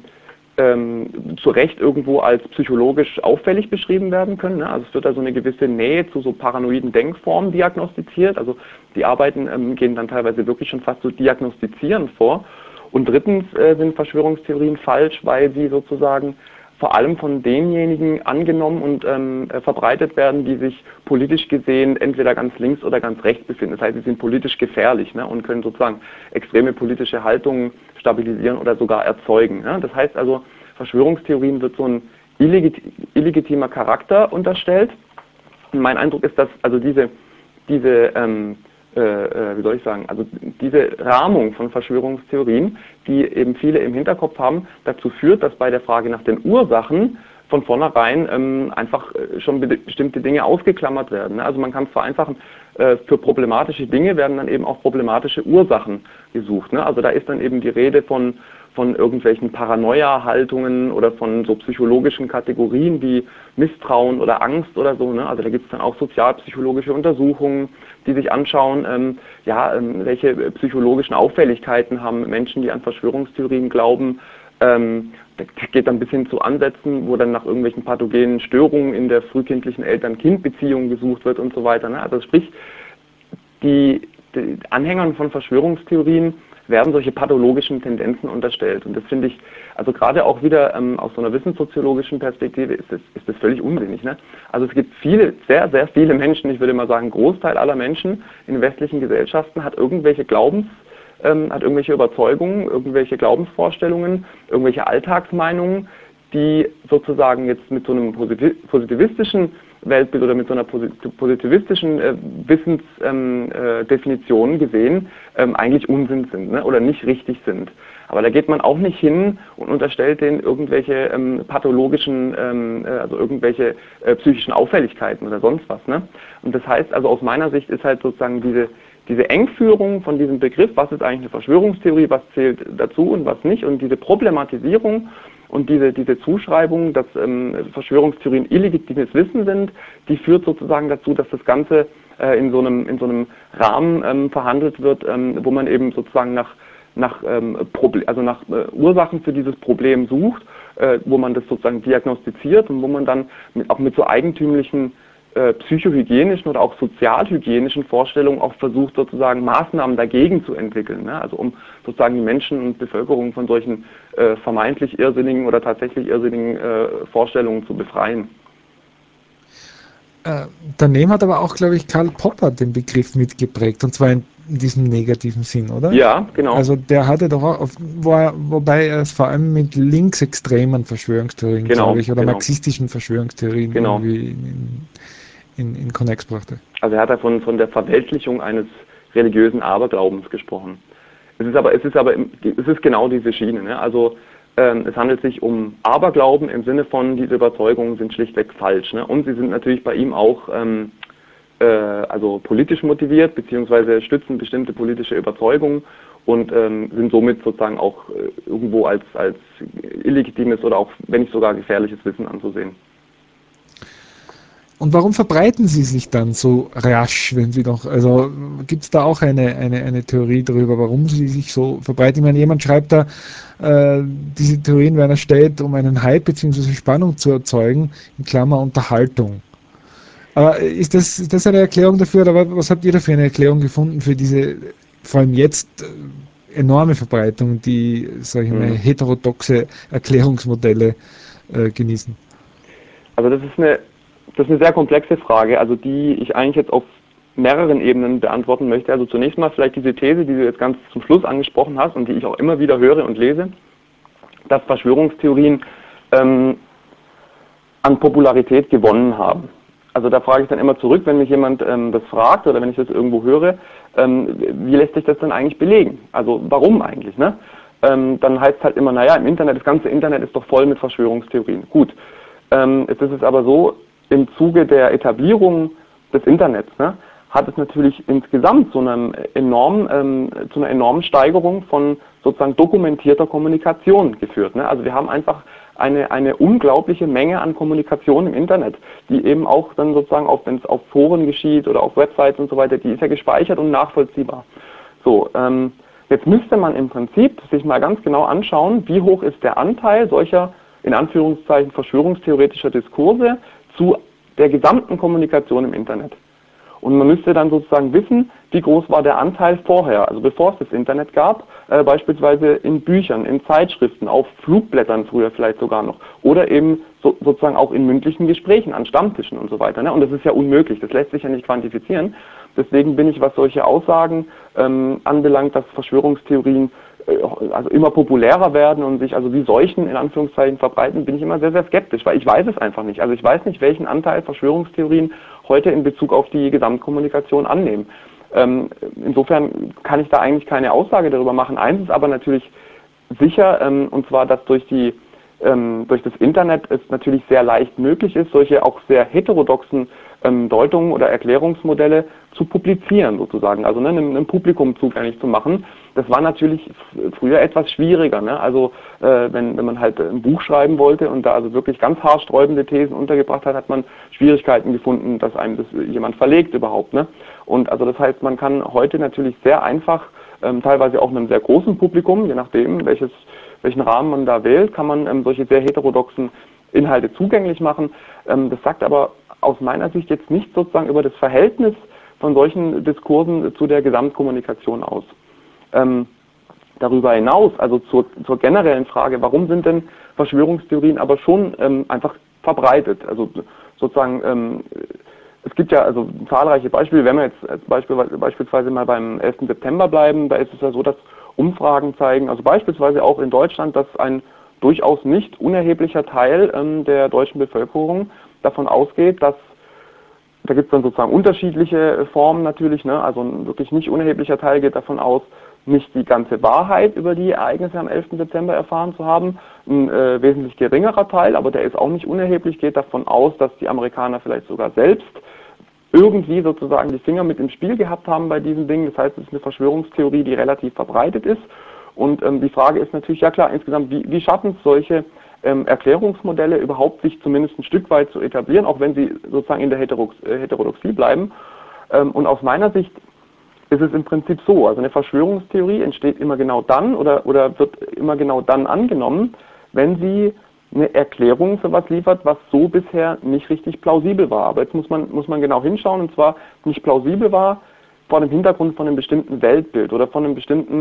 zu Recht irgendwo als psychologisch auffällig beschrieben werden können. Ne? Also es wird also eine gewisse Nähe zu so paranoiden Denkformen diagnostiziert. Also die Arbeiten gehen dann teilweise wirklich schon fast so diagnostizieren vor. Und drittens sind Verschwörungstheorien falsch, weil sie sozusagen vor allem von denjenigen angenommen und verbreitet werden, die sich politisch gesehen entweder ganz links oder ganz rechts befinden. Das heißt, sie sind politisch gefährlich, ne, und können sozusagen extreme politische Haltungen stabilisieren oder sogar erzeugen. Ne? Das heißt also, Verschwörungstheorien wird so ein illegitimer Charakter unterstellt. Und mein Eindruck ist, dass also diese wie soll ich sagen, also diese Rahmung von Verschwörungstheorien, die eben viele im Hinterkopf haben, dazu führt, dass bei der Frage nach den Ursachen von vornherein einfach schon bestimmte Dinge ausgeklammert werden. Also man kann es vereinfachen, für problematische Dinge werden dann eben auch problematische Ursachen gesucht. Ne? Also da ist dann eben die Rede von irgendwelchen Paranoia-Haltungen oder von so psychologischen Kategorien wie Misstrauen oder Angst oder so. Ne? Also da gibt es dann auch sozialpsychologische Untersuchungen, die sich anschauen, welche psychologischen Auffälligkeiten haben Menschen, die an Verschwörungstheorien glauben. Das geht dann bis hin zu Ansätzen, wo dann nach irgendwelchen pathogenen Störungen in der frühkindlichen Eltern-Kind-Beziehung gesucht wird und so weiter. Ne? Also sprich, die Anhängern von Verschwörungstheorien werden solche pathologischen Tendenzen unterstellt. Und das finde ich, also gerade auch wieder aus so einer wissenssoziologischen Perspektive ist das völlig unsinnig. Ne? Also es gibt viele, sehr, sehr viele Menschen, ich würde mal sagen, ein Großteil aller Menschen in westlichen Gesellschaften hat irgendwelche hat irgendwelche Überzeugungen, irgendwelche Glaubensvorstellungen, irgendwelche Alltagsmeinungen, die sozusagen jetzt mit so einem positivistischen Weltbild oder mit so einer positivistischen Wissensdefinition gesehen eigentlich Unsinn sind, ne? Oder nicht richtig sind. Aber da geht man auch nicht hin und unterstellt denen irgendwelche pathologischen, also irgendwelche psychischen Auffälligkeiten oder sonst was. Ne? Und das heißt also aus meiner Sicht ist halt sozusagen diese Engführung von diesem Begriff, was ist eigentlich eine Verschwörungstheorie, was zählt dazu und was nicht, und diese Problematisierung und diese Zuschreibung, dass Verschwörungstheorien illegitimes Wissen sind, die führt sozusagen dazu, dass das Ganze in so einem Rahmen verhandelt wird, wo man eben sozusagen nach Ursachen für dieses Problem sucht, wo man das sozusagen diagnostiziert und wo man dann auch mit so eigentümlichen psychohygienischen oder auch sozialhygienischen Vorstellungen auch versucht, sozusagen Maßnahmen dagegen zu entwickeln. Ne? Also um sozusagen die Menschen und Bevölkerung von solchen vermeintlich irrsinnigen oder tatsächlich irrsinnigen Vorstellungen zu befreien. Daneben hat aber auch, glaube ich, Karl Popper den Begriff mitgeprägt, und zwar in diesem negativen Sinn, oder? Ja, genau, Also der hatte doch auch, wobei er es vor allem mit linksextremen Verschwörungstheorien, glaube genau, ich, oder genau, marxistischen Verschwörungstheorien genau. irgendwie in Konnex brachte. Also er hat von der Verweltlichung eines religiösen Aberglaubens gesprochen. Es ist genau diese Schiene. Ne? Also es handelt sich um Aberglauben im Sinne von, diese Überzeugungen sind schlichtweg falsch. Ne? Und sie sind natürlich bei ihm auch also politisch motiviert, beziehungsweise stützen bestimmte politische Überzeugungen und sind somit sozusagen auch irgendwo als illegitimes oder auch, wenn nicht sogar gefährliches Wissen anzusehen. Und warum verbreiten sie sich dann so rasch, wenn sie noch, also gibt es da auch eine Theorie darüber, warum sie sich so verbreiten? Ich meine, jemand schreibt da, diese Theorien werden erstellt, um einen Hype bzw. Spannung zu erzeugen, in Klammer Unterhaltung. Aber ist das eine Erklärung dafür, oder was habt ihr da für eine Erklärung gefunden für diese, vor allem jetzt, enorme Verbreitung, die, sage ich mal, Mhm. heterodoxe Erklärungsmodelle genießen? Also das ist eine sehr komplexe Frage, also die ich eigentlich jetzt auf mehreren Ebenen beantworten möchte. Also zunächst mal vielleicht diese These, die du jetzt ganz zum Schluss angesprochen hast und die ich auch immer wieder höre und lese, dass Verschwörungstheorien ähm, an Popularität gewonnen haben. Also da frage ich dann immer zurück, wenn mich jemand das fragt oder wenn ich das irgendwo höre, wie lässt sich das denn eigentlich belegen? Also warum eigentlich? Ne? Dann heißt es halt immer, naja, im Internet, das ganze Internet ist doch voll mit Verschwörungstheorien. Gut, jetzt ist es aber so, im Zuge der Etablierung des Internets, ne, hat es natürlich insgesamt zu einer enormen Steigerung von sozusagen dokumentierter Kommunikation geführt. Ne? Also wir haben einfach eine unglaubliche Menge an Kommunikation im Internet, die eben auch dann sozusagen, wenn es auf Foren geschieht oder auf Websites und so weiter, die ist ja gespeichert und nachvollziehbar. So, jetzt müsste man im Prinzip sich mal ganz genau anschauen, wie hoch ist der Anteil solcher, in Anführungszeichen, verschwörungstheoretischer Diskurse zu der gesamten Kommunikation im Internet. Und man müsste dann sozusagen wissen, wie groß war der Anteil vorher, also bevor es das Internet gab, beispielsweise in Büchern, in Zeitschriften, auf Flugblättern früher vielleicht sogar noch oder eben sozusagen auch in mündlichen Gesprächen an Stammtischen und so weiter. Ne? Und das ist ja unmöglich, das lässt sich ja nicht quantifizieren. Deswegen bin ich, was solche Aussagen anbelangt, dass Verschwörungstheorien also immer populärer werden und sich also wie Seuchen in Anführungszeichen verbreiten, bin ich immer sehr, sehr skeptisch, weil ich weiß es einfach nicht. Also ich weiß nicht, welchen Anteil Verschwörungstheorien heute in Bezug auf die Gesamtkommunikation annehmen. Insofern kann ich da eigentlich keine Aussage darüber machen. Eins ist aber natürlich sicher, und zwar, dass durch das Internet es natürlich sehr leicht möglich ist, solche auch sehr heterodoxen Deutungen oder Erklärungsmodelle zu publizieren sozusagen, also ne, einem Publikum zugänglich zu machen. Das war natürlich früher etwas schwieriger. Ne? Also wenn man halt ein Buch schreiben wollte und da also wirklich ganz haarsträubende Thesen untergebracht hat, hat man Schwierigkeiten gefunden, dass einem das jemand verlegt überhaupt. Ne? Und also das heißt, man kann heute natürlich sehr einfach, teilweise auch einem sehr großen Publikum, je nachdem welchen Rahmen man da wählt, kann man solche sehr heterodoxen Inhalte zugänglich machen. Das sagt aber aus meiner Sicht jetzt nicht sozusagen über das Verhältnis von solchen Diskursen zu der Gesamtkommunikation aus. Darüber hinaus, also zur generellen Frage, warum sind denn Verschwörungstheorien aber schon einfach verbreitet? Also sozusagen, es gibt ja also zahlreiche Beispiele, wenn wir jetzt beispielsweise mal beim 11. September bleiben, da ist es ja so, dass Umfragen zeigen, also beispielsweise auch in Deutschland, dass ein durchaus nicht unerheblicher Teil der deutschen Bevölkerung davon ausgeht, dass da gibt es dann sozusagen unterschiedliche Formen natürlich, ne? Also ein wirklich nicht unerheblicher Teil geht davon aus, nicht die ganze Wahrheit über die Ereignisse am 11. September erfahren zu haben. Ein wesentlich geringerer Teil, aber der ist auch nicht unerheblich, geht davon aus, dass die Amerikaner vielleicht sogar selbst irgendwie sozusagen die Finger mit im Spiel gehabt haben bei diesen Dingen. Das heißt, es ist eine Verschwörungstheorie, die relativ verbreitet ist. Und die Frage ist natürlich, ja klar, insgesamt, wie schaffen es solche Erklärungsmodelle überhaupt, sich zumindest ein Stück weit zu etablieren, auch wenn sie sozusagen in der Heterodoxie bleiben. Und aus meiner Sicht ist es im Prinzip so, also eine Verschwörungstheorie entsteht immer genau dann oder wird immer genau dann angenommen, wenn sie eine Erklärung für was liefert, was so bisher nicht richtig plausibel war. Aber jetzt muss man genau hinschauen, und zwar nicht plausibel war vor dem Hintergrund von einem bestimmten Weltbild oder von einem bestimmten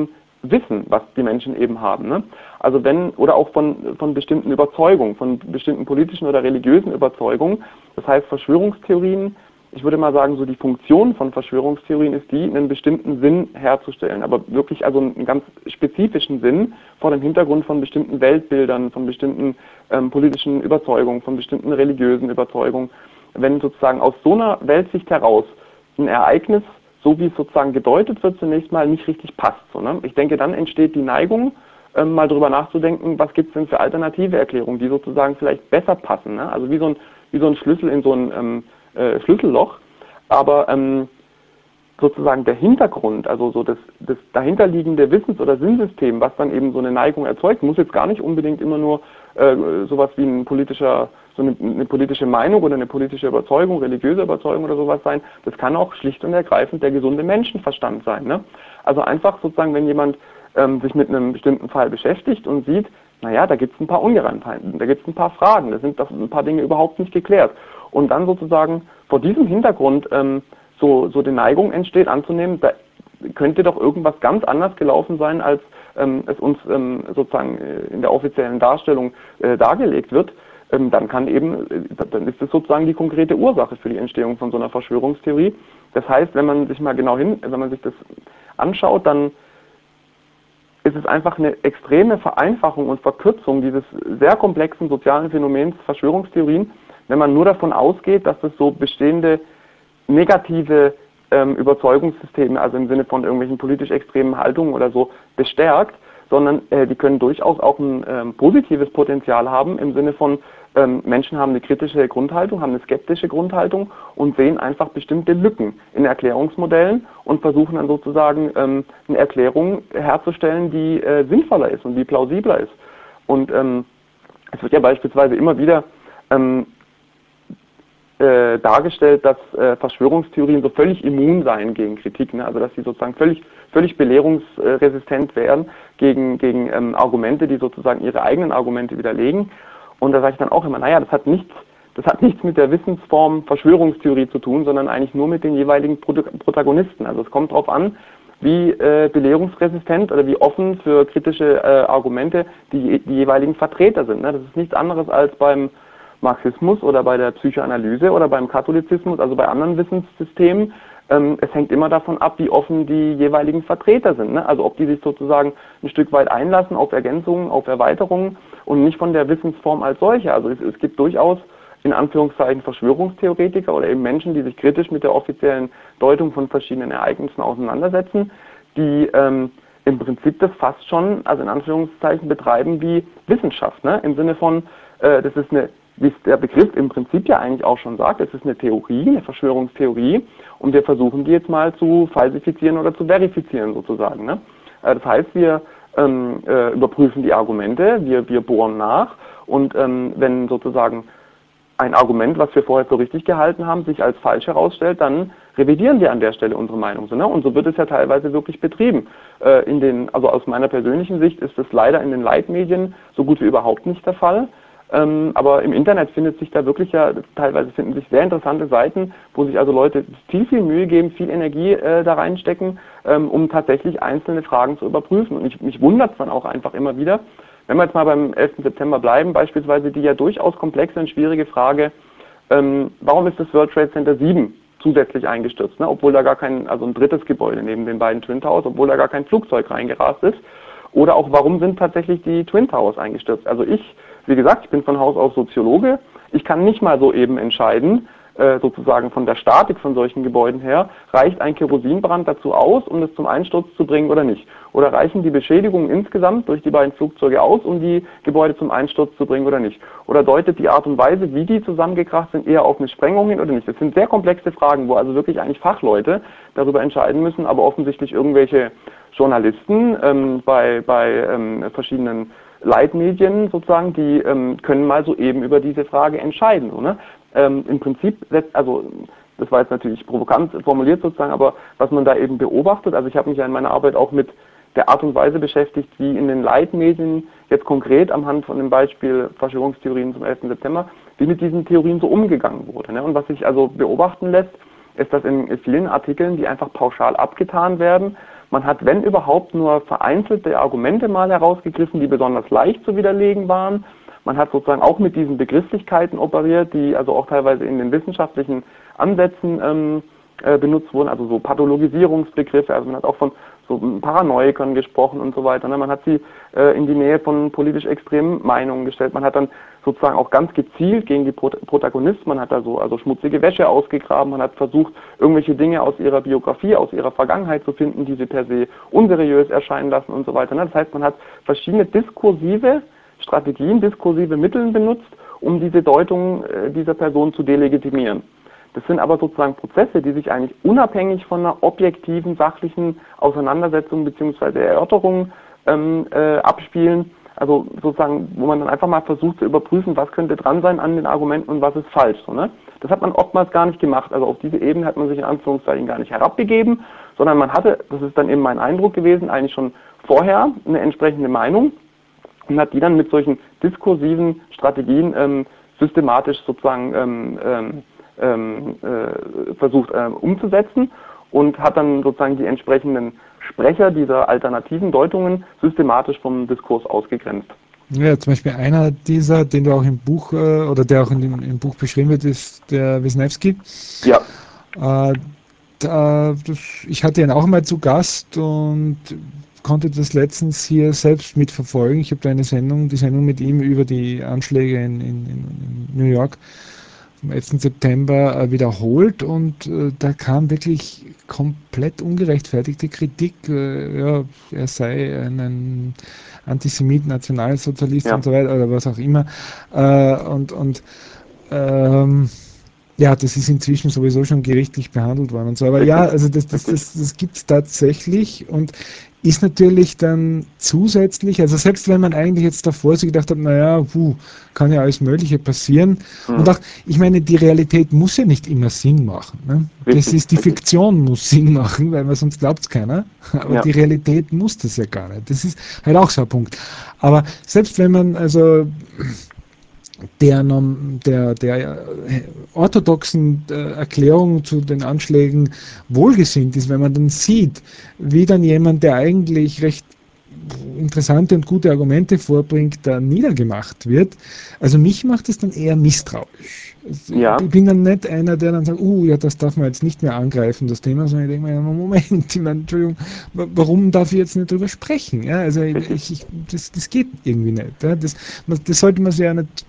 Wissen, was die Menschen eben haben. Ne? Also oder auch von bestimmten Überzeugungen, von bestimmten politischen oder religiösen Überzeugungen. Das heißt, Verschwörungstheorien, ich würde mal sagen, so die Funktion von Verschwörungstheorien ist die, einen bestimmten Sinn herzustellen, aber wirklich also einen ganz spezifischen Sinn vor dem Hintergrund von bestimmten Weltbildern, von bestimmten politischen Überzeugungen, von bestimmten religiösen Überzeugungen. Wenn sozusagen aus so einer Weltsicht heraus ein Ereignis, so wie es sozusagen gedeutet wird, zunächst mal nicht richtig passt. So, ne? Ich denke, dann entsteht die Neigung, mal drüber nachzudenken, was gibt es denn für alternative Erklärungen, die sozusagen vielleicht besser passen. Ne? Also wie so ein Schlüssel in so ein Schlüsselloch, aber sozusagen der Hintergrund, also so das dahinterliegende Wissens- oder Sinnsystem, was dann eben so eine Neigung erzeugt, muss jetzt gar nicht unbedingt immer nur sowas wie eine politische Meinung oder eine politische Überzeugung, religiöse Überzeugung oder sowas sein. Das kann auch schlicht und ergreifend der gesunde Menschenverstand sein. Ne? Also einfach sozusagen, wenn jemand sich mit einem bestimmten Fall beschäftigt und sieht, naja, da gibt es ein paar Ungereimtheiten, da gibt es ein paar Fragen, da sind ein paar Dinge überhaupt nicht geklärt. Und dann sozusagen vor diesem Hintergrund so die Neigung entsteht, anzunehmen, da könnte doch irgendwas ganz anders gelaufen sein, als es uns sozusagen in der offiziellen Darstellung dargelegt wird, dann ist es sozusagen die konkrete Ursache für die Entstehung von so einer Verschwörungstheorie. Das heißt, wenn man sich das anschaut, dann ist es einfach eine extreme Vereinfachung und Verkürzung dieses sehr komplexen sozialen Phänomens Verschwörungstheorien, wenn man nur davon ausgeht, dass es so bestehende negative Überzeugungssysteme, also im Sinne von irgendwelchen politisch extremen Haltungen oder so, bestärkt, sondern die können durchaus auch ein positives Potenzial haben, im Sinne von Menschen haben eine kritische Grundhaltung, haben eine skeptische Grundhaltung und sehen einfach bestimmte Lücken in Erklärungsmodellen und versuchen dann sozusagen eine Erklärung herzustellen, die sinnvoller ist und die plausibler ist. Und es wird ja beispielsweise immer wieder dargestellt, dass Verschwörungstheorien so völlig immun seien gegen Kritik, ne? Also dass sie sozusagen völlig belehrungsresistent wären gegen Argumente, die sozusagen ihre eigenen Argumente widerlegen. Und da sage ich dann auch immer, naja, das hat nichts mit der Wissensform Verschwörungstheorie zu tun, sondern eigentlich nur mit den jeweiligen Protagonisten. Also es kommt darauf an, wie belehrungsresistent oder wie offen für kritische Argumente die jeweiligen Vertreter sind. Ne? Das ist nichts anderes als beim Marxismus oder bei der Psychoanalyse oder beim Katholizismus, also bei anderen Wissenssystemen. Es hängt immer davon ab, wie offen die jeweiligen Vertreter sind. Ne? Also ob die sich sozusagen ein Stück weit einlassen auf Ergänzungen, auf Erweiterungen und nicht von der Wissensform als solche. Also es gibt durchaus in Anführungszeichen Verschwörungstheoretiker oder eben Menschen, die sich kritisch mit der offiziellen Deutung von verschiedenen Ereignissen auseinandersetzen, die im Prinzip das fast schon, also in Anführungszeichen, betreiben wie Wissenschaft. Ne? Im Sinne von, das ist wie es der Begriff im Prinzip ja eigentlich auch schon sagt, es ist eine Theorie, eine Verschwörungstheorie und wir versuchen die jetzt mal zu falsifizieren oder zu verifizieren sozusagen. Ne? Das heißt, wir überprüfen die Argumente, wir bohren nach und wenn sozusagen ein Argument, was wir vorher für richtig gehalten haben, sich als falsch herausstellt, dann revidieren wir an der Stelle unsere Meinung. Ne? Und so wird es ja teilweise wirklich betrieben. Also aus meiner persönlichen Sicht ist es leider in den Leitmedien so gut wie überhaupt nicht der Fall. Aber im Internet findet sich da wirklich teilweise finden sich sehr interessante Seiten, wo sich also Leute viel Mühe geben, viel Energie da reinstecken, um tatsächlich einzelne Fragen zu überprüfen. Und mich wundert es dann auch einfach immer wieder, wenn wir jetzt mal beim 11. September bleiben, beispielsweise die ja durchaus komplexe und schwierige Frage, warum ist das World Trade Center 7 zusätzlich eingestürzt, ne? Obwohl da gar ein drittes Gebäude neben den beiden Twin Towers, obwohl da gar kein Flugzeug reingerast ist. Oder auch, warum sind tatsächlich die Twin Towers eingestürzt? Also wie gesagt, ich bin von Haus aus Soziologe. Ich kann nicht mal so eben entscheiden, sozusagen von der Statik von solchen Gebäuden her, reicht ein Kerosinbrand dazu aus, um es zum Einsturz zu bringen oder nicht? Oder reichen die Beschädigungen insgesamt durch die beiden Flugzeuge aus, um die Gebäude zum Einsturz zu bringen oder nicht? Oder deutet die Art und Weise, wie die zusammengekracht sind, eher auf eine Sprengung hin oder nicht? Das sind sehr komplexe Fragen, wo also wirklich eigentlich Fachleute darüber entscheiden müssen, aber offensichtlich irgendwelche Journalisten bei verschiedenen Leitmedien sozusagen, die können mal so eben über diese Frage entscheiden. So, ne? Im Prinzip, also das war jetzt natürlich provokant formuliert sozusagen, aber was man da eben beobachtet, also ich habe mich ja in meiner Arbeit auch mit der Art und Weise beschäftigt, wie in den Leitmedien jetzt konkret anhand von dem Beispiel Verschwörungstheorien zum 11. September, wie mit diesen Theorien so umgegangen wurde. Ne? Und was sich also beobachten lässt, ist, dass in vielen Artikeln, die einfach pauschal abgetan werden, Man hat, wenn überhaupt, nur vereinzelte Argumente mal herausgegriffen, die besonders leicht zu widerlegen waren. Man hat sozusagen auch mit diesen Begrifflichkeiten operiert, die also auch teilweise in den wissenschaftlichen Ansätzen benutzt wurden, also so Pathologisierungsbegriffe, also man hat auch von so Paranoikern gesprochen und so weiter. Ne? Man hat sie in die Nähe von politisch extremen Meinungen gestellt. Man hat dann sozusagen auch ganz gezielt gegen die Protagonisten, man hat da so also schmutzige Wäsche ausgegraben, man hat versucht, irgendwelche Dinge aus ihrer Biografie, aus ihrer Vergangenheit zu finden, die sie per se unseriös erscheinen lassen und so weiter. Ne? Das heißt, man hat verschiedene diskursive Strategien, diskursive Mittel benutzt, um diese Deutung dieser Person zu delegitimieren. Das sind aber sozusagen Prozesse, die sich eigentlich unabhängig von einer objektiven, sachlichen Auseinandersetzung bzw. Erörterung abspielen. Also sozusagen, wo man dann einfach mal versucht zu überprüfen, was könnte dran sein an den Argumenten und was ist falsch. So, ne? Das hat man oftmals gar nicht gemacht. Also auf diese Ebene hat man sich in Anführungszeichen gar nicht herabbegeben, sondern man hatte, das ist dann eben mein Eindruck gewesen, eigentlich schon vorher eine entsprechende Meinung und hat die dann mit solchen diskursiven Strategien systematisch sozusagen versucht umzusetzen und hat dann sozusagen die entsprechenden Sprecher dieser alternativen Deutungen systematisch vom Diskurs ausgegrenzt. Ja, zum Beispiel einer dieser, den du auch im Buch oder der auch im Buch beschrieben wird, ist der Wisniewski. Ja. Ich hatte ihn auch mal zu Gast und konnte das letztens hier selbst mitverfolgen. Ich habe da die Sendung mit ihm über die Anschläge in New York am 11. September wiederholt und da kam wirklich komplett ungerechtfertigte Kritik. Ja, er sei ein Antisemit, Nationalsozialist Ja. und so weiter oder was auch immer. Ähm, ja, das ist inzwischen sowieso schon gerichtlich behandelt worden und so. Aber Richtig. ja, also das gibt es tatsächlich und ist natürlich dann zusätzlich, also selbst wenn man eigentlich jetzt davor sich gedacht hat, naja, kann ja alles Mögliche passieren. Und auch, ich meine, die Realität muss ja nicht immer Sinn machen. Ne? Das ist, die Richtig. Fiktion muss Sinn machen, weil sonst glaubt es keiner. Aber die Realität muss das ja gar nicht. Das ist halt auch so ein Punkt. Aber selbst wenn man also der orthodoxen Erklärung zu den Anschlägen wohlgesinnt ist, wenn man dann sieht, wie dann jemand, der eigentlich recht interessante und gute Argumente vorbringt, da niedergemacht wird. Also mich macht es dann eher misstrauisch. Also ich bin dann nicht einer, der dann sagt, ja, das darf man jetzt nicht mehr angreifen, das Thema, sondern ich denke mir, Moment, ich meine, Entschuldigung, warum darf ich jetzt nicht drüber sprechen? Ja, also das geht irgendwie nicht. Ja? Das sollte man sich ja nicht,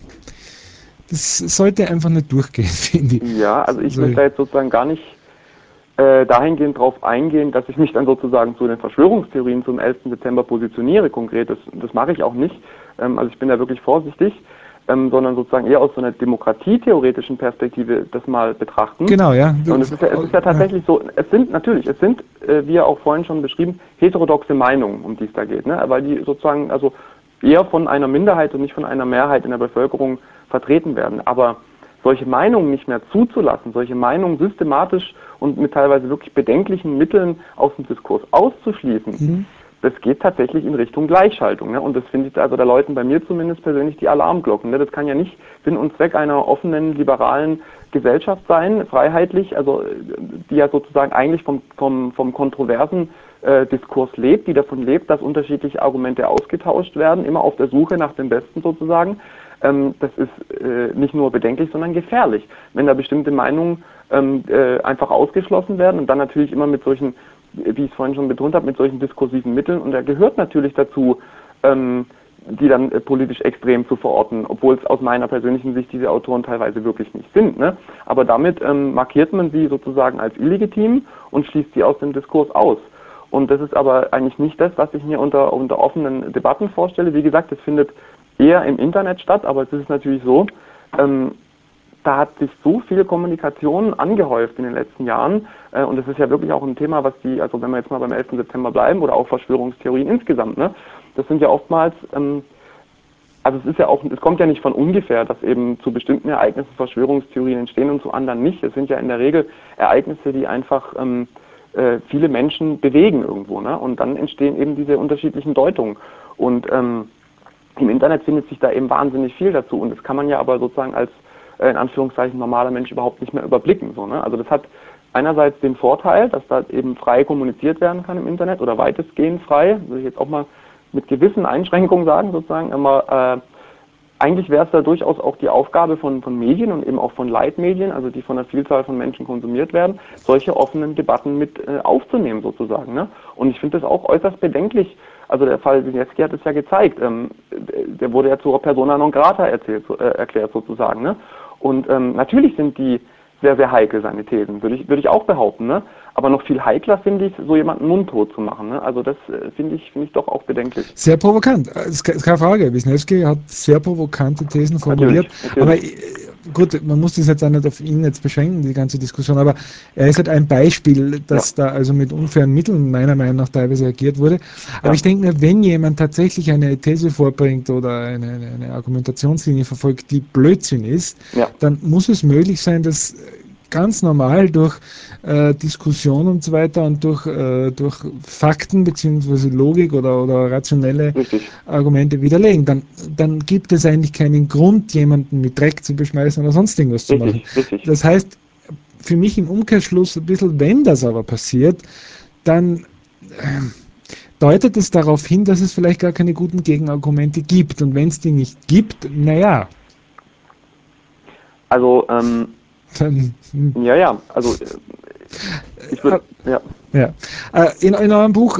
das sollte einfach nicht durchgehen, finde ich. Ja, also ich möchte da jetzt sozusagen gar nicht dahingehend darauf eingehen, dass ich mich dann sozusagen zu den Verschwörungstheorien zum 11. September positioniere konkret. Das mache ich auch nicht. Also ich bin da wirklich vorsichtig, sondern sozusagen eher aus so einer demokratietheoretischen Perspektive das mal betrachten. Genau, ja. Und es ist ja tatsächlich so, es sind, wie ja auch vorhin schon beschrieben, heterodoxe Meinungen, um die es da geht, ne? Weil die sozusagen also eher von einer Minderheit und nicht von einer Mehrheit in der Bevölkerung vertreten werden. Aber solche Meinungen nicht mehr zuzulassen, solche Meinungen systematisch und mit teilweise wirklich bedenklichen Mitteln aus dem Diskurs auszuschließen, das geht tatsächlich in Richtung Gleichschaltung. Ne? Und das finde ich, also da läuten bei mir zumindest persönlich die Alarmglocken. Ne? Das kann ja nicht Sinn und Zweck einer offenen, liberalen Gesellschaft sein, freiheitlich, also die ja sozusagen eigentlich vom kontroversen Diskurs lebt, die davon lebt, dass unterschiedliche Argumente ausgetauscht werden, immer auf der Suche nach dem Besten sozusagen. Das ist nicht nur bedenklich, sondern gefährlich, wenn da bestimmte Meinungen einfach ausgeschlossen werden und dann natürlich immer mit solchen, wie ich es vorhin schon betont habe, mit solchen diskursiven Mitteln. Und da gehört natürlich dazu, die dann politisch extrem zu verorten, obwohl es aus meiner persönlichen Sicht diese Autoren teilweise wirklich nicht sind. Ne? Aber damit markiert man sie sozusagen als illegitim und schließt sie aus dem Diskurs aus. Und das ist aber eigentlich nicht das, was ich mir unter offenen Debatten vorstelle. Wie gesagt, das findet eher im Internet statt, aber es ist natürlich so, da hat sich so viel Kommunikation angehäuft in den letzten Jahren und das ist ja wirklich auch ein Thema, was also wenn wir jetzt mal beim 11. September bleiben oder auch Verschwörungstheorien insgesamt, ne, das sind ja oftmals, also es kommt ja nicht von ungefähr, dass eben zu bestimmten Ereignissen Verschwörungstheorien entstehen und zu anderen nicht. Es sind ja in der Regel Ereignisse, die einfach viele Menschen bewegen irgendwo, ne, und dann entstehen eben diese unterschiedlichen Deutungen und im Internet findet sich da eben wahnsinnig viel dazu und das kann man ja aber sozusagen als in Anführungszeichen normaler Mensch überhaupt nicht mehr überblicken. So, ne? Also das hat einerseits den Vorteil, dass da eben frei kommuniziert werden kann im Internet oder weitestgehend frei, würde ich jetzt auch mal mit gewissen Einschränkungen sagen sozusagen, aber eigentlich wäre es da durchaus auch die Aufgabe von Medien und eben auch von Leitmedien, also die von einer Vielzahl von Menschen konsumiert werden, solche offenen Debatten mit aufzunehmen sozusagen. Ne? Und ich finde das auch äußerst bedenklich. Also der Fall Wisniewski hat es ja gezeigt. Der wurde ja zur Persona non grata erklärt sozusagen. Ne? Und natürlich sind die sehr, sehr heikel, seine Thesen, würde ich auch behaupten. Ne? Aber noch viel heikler finde ich, so jemanden mundtot zu machen. Ne? Also das finde ich doch auch bedenklich. Sehr provokant, ist keine Frage. Wisniewski hat sehr provokante Thesen formuliert. Natürlich. Aber gut, man muss das jetzt auch nicht auf ihn jetzt beschränken, die ganze Diskussion, aber er ist halt ein Beispiel, dass da also mit unfairen Mitteln meiner Meinung nach teilweise agiert wurde. Aber ich denke mir, wenn jemand tatsächlich eine These vorbringt oder eine Argumentationslinie verfolgt, die Blödsinn ist, dann muss es möglich sein, dass ganz normal durch Diskussion und so weiter und durch Fakten bzw. Logik oder rationelle Argumente widerlegen. Dann gibt es eigentlich keinen Grund, jemanden mit Dreck zu beschmeißen oder sonst irgendwas zu machen. Das heißt, für mich im Umkehrschluss ein bisschen, wenn das aber passiert, dann deutet es darauf hin, dass es vielleicht gar keine guten Gegenargumente gibt. Und wenn es die nicht gibt, naja. Also, also ich würde, In eurem Buch,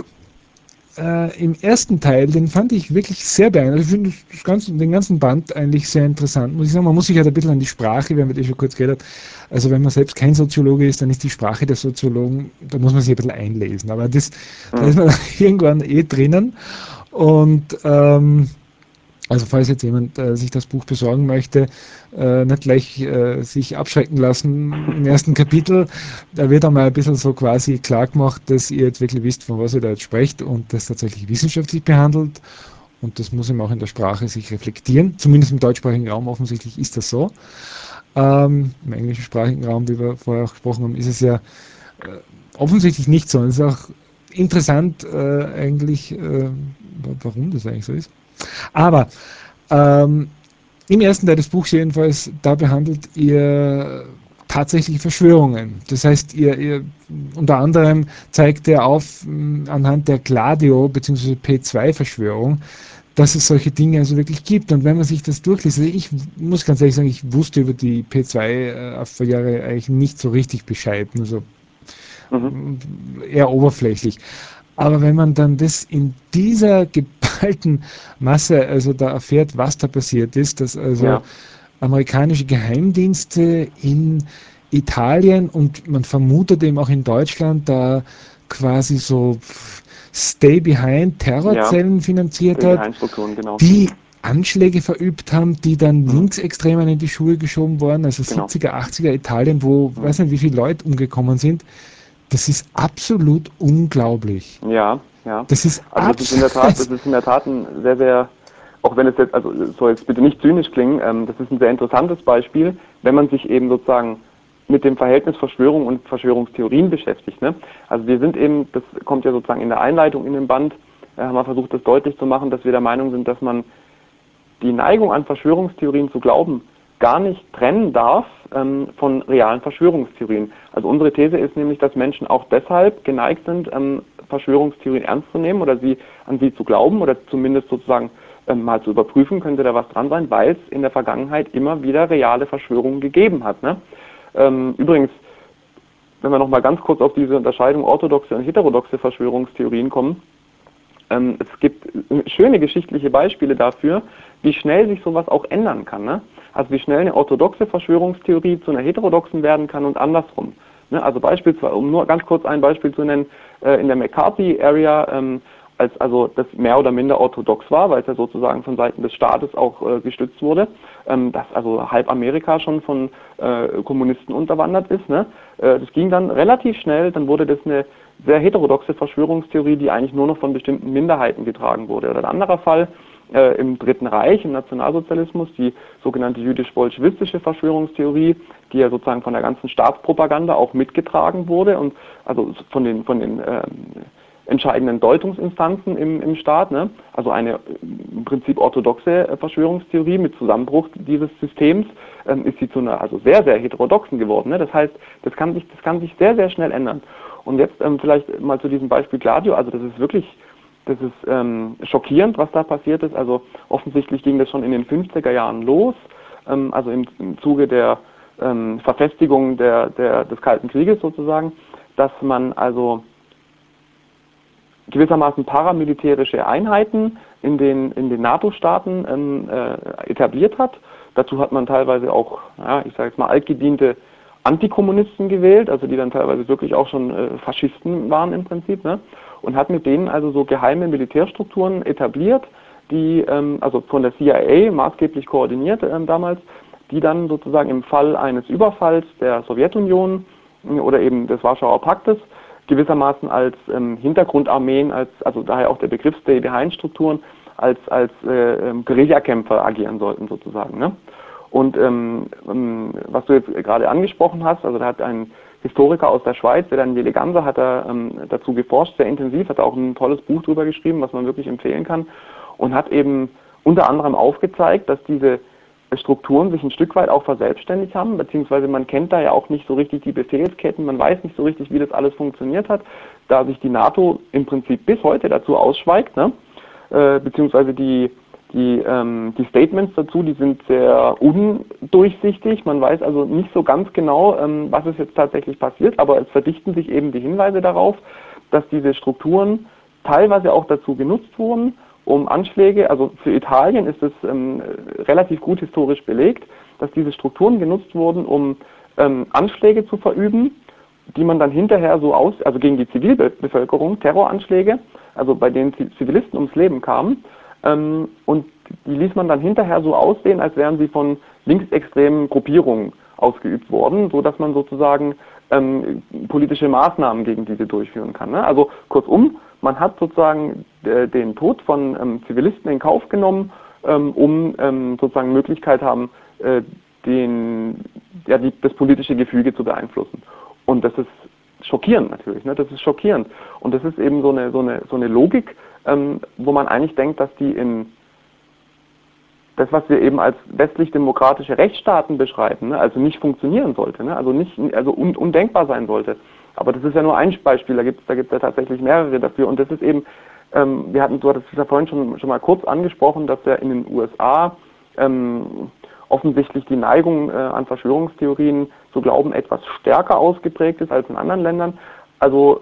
im ersten Teil, den fand ich wirklich sehr beeindruckend. Ich finde den ganzen Band eigentlich sehr interessant. Muss ich sagen, man muss sich halt ein bisschen an die Sprache, wir haben ja schon kurz geredet, also wenn man selbst kein Soziologe ist, dann ist die Sprache der Soziologen, da muss man sich ein bisschen einlesen. Aber da ist man irgendwann drinnen. Und also falls jetzt jemand sich das Buch besorgen möchte, nicht gleich sich abschrecken lassen im ersten Kapitel. Da wird einmal ein bisschen so quasi klar gemacht, dass ihr jetzt wirklich wisst, von was ihr da jetzt sprecht und das tatsächlich wissenschaftlich behandelt. Und das muss eben auch in der Sprache sich reflektieren. Zumindest im deutschsprachigen Raum offensichtlich ist das so. Im englischsprachigen Raum, wie wir vorher auch gesprochen haben, ist es ja offensichtlich nicht so. Und es ist auch interessant eigentlich, warum das eigentlich so ist. Aber im ersten Teil des Buchs jedenfalls, da behandelt ihr tatsächliche Verschwörungen. Das heißt, ihr unter anderem zeigt er auf anhand der Gladio bzw. P2-Verschwörung, dass es solche Dinge also wirklich gibt. Und wenn man sich das durchliest, also ich muss ganz ehrlich sagen, ich wusste über die P2-Jahre eigentlich nicht so richtig Bescheid, nur so eher oberflächlich. Aber wenn man dann das in dieser geballten Masse also da erfährt, was da passiert ist, dass also amerikanische Geheimdienste in Italien und man vermutet eben auch in Deutschland da quasi so Stay-Behind-Terrorzellen finanziert hat, die Anschläge verübt haben, die dann Linksextremen in die Schuhe geschoben wurden, also 70er, 80er Italien, wo weiß nicht wie viele Leute umgekommen sind. Das ist absolut unglaublich. Ja. Das ist also das ist in der Tat ein sehr, sehr, auch wenn es jetzt, also es soll jetzt bitte nicht zynisch klingen, das ist ein sehr interessantes Beispiel, wenn man sich eben sozusagen mit dem Verhältnis Verschwörung und Verschwörungstheorien beschäftigt. Ne? Also wir sind eben, das kommt ja sozusagen in der Einleitung in dem Band, haben wir versucht, das deutlich zu machen, dass wir der Meinung sind, dass man die Neigung an Verschwörungstheorien zu glauben gar nicht trennen darf von realen Verschwörungstheorien. Also unsere These ist nämlich, dass Menschen auch deshalb geneigt sind, Verschwörungstheorien ernst zu nehmen oder an sie zu glauben oder zumindest sozusagen mal zu überprüfen, könnte da was dran sein, weil es in der Vergangenheit immer wieder reale Verschwörungen gegeben hat. Ne? Übrigens, wenn wir nochmal ganz kurz auf diese Unterscheidung orthodoxe und heterodoxe Verschwörungstheorien kommen, es gibt schöne geschichtliche Beispiele dafür, wie schnell sich sowas auch ändern kann. Ne? Also wie schnell eine orthodoxe Verschwörungstheorie zu einer heterodoxen werden kann und andersrum. Ne? Also beispielsweise, um nur ganz kurz ein Beispiel zu nennen, in der McCarthy-Area, als also das mehr oder minder orthodox war, weil es ja sozusagen von Seiten des Staates auch gestützt wurde, dass also halb Amerika schon von Kommunisten unterwandert ist. Ne? Das ging dann relativ schnell, dann wurde das eine sehr heterodoxe Verschwörungstheorie, die eigentlich nur noch von bestimmten Minderheiten getragen wurde. Oder ein anderer Fall im Dritten Reich, im Nationalsozialismus, die sogenannte jüdisch-bolschewistische Verschwörungstheorie, die ja sozusagen von der ganzen Staatspropaganda auch mitgetragen wurde und also von den entscheidenden Deutungsinstanzen im Staat, ne? Also eine Prinzip orthodoxe Verschwörungstheorie mit Zusammenbruch dieses Systems, ist sie zu einer also sehr, sehr heterodoxen geworden. Ne? Das heißt, das kann sich sehr, sehr schnell ändern. Und jetzt vielleicht mal zu diesem Beispiel Gladio, also das ist schockierend, was da passiert ist. Also offensichtlich ging das schon in den 50er Jahren los, also im Zuge der Verfestigung des Kalten Krieges sozusagen, dass man also gewissermaßen paramilitärische Einheiten in den NATO-Staaten etabliert hat. Dazu hat man teilweise auch, ja, ich sage jetzt mal, altgediente Antikommunisten gewählt, also die dann teilweise wirklich auch schon Faschisten waren im Prinzip, ne? Und hat mit denen also so geheime Militärstrukturen etabliert, die also von der CIA maßgeblich koordiniert damals, die dann sozusagen im Fall eines Überfalls der Sowjetunion oder eben des Warschauer Paktes gewissermaßen als Hintergrundarmeen, also daher auch der Begriff Stay-Behind-Strukturen, als Guerillakämpfer agieren sollten sozusagen. Ne? Und was du jetzt gerade angesprochen hast, also da hat ein Historiker aus der Schweiz, der Daniele Ganser, hat dazu geforscht, sehr intensiv, hat auch ein tolles Buch drüber geschrieben, was man wirklich empfehlen kann, und hat eben unter anderem aufgezeigt, dass diese Strukturen sich ein Stück weit auch verselbstständigt haben, beziehungsweise man kennt da ja auch nicht so richtig die Befehlsketten, man weiß nicht so richtig, wie das alles funktioniert hat, da sich die NATO im Prinzip bis heute dazu ausschweigt, ne? Beziehungsweise die Statements dazu, die sind sehr undurchsichtig, man weiß also nicht so ganz genau, was ist jetzt tatsächlich passiert, aber es verdichten sich eben die Hinweise darauf, dass diese Strukturen teilweise auch dazu genutzt wurden, um Anschläge, also für Italien ist es relativ gut historisch belegt, dass diese Strukturen genutzt wurden, um Anschläge zu verüben, die man dann hinterher also gegen die Zivilbevölkerung, Terroranschläge, also bei denen Zivilisten ums Leben kamen, und die ließ man dann hinterher so aussehen, als wären sie von linksextremen Gruppierungen ausgeübt worden, so dass man sozusagen politische Maßnahmen gegen diese durchführen kann. Ne? Also kurzum, man hat sozusagen den Tod von Zivilisten in Kauf genommen, um sozusagen Möglichkeit haben, das politische Gefüge zu beeinflussen. Und das ist schockierend natürlich, ne? Das ist schockierend. Und das ist eben so eine Logik, wo man eigentlich denkt, dass die in das, was wir eben als westlich-demokratische Rechtsstaaten beschreiben, ne, also nicht funktionieren sollte, ne, also undenkbar sein sollte. Aber das ist ja nur ein Beispiel, da gibt es ja tatsächlich mehrere dafür. Und das ist eben, du hattest es ja vorhin schon mal kurz angesprochen, dass ja in den USA offensichtlich die Neigung an Verschwörungstheorien zu glauben etwas stärker ausgeprägt ist als in anderen Ländern. Also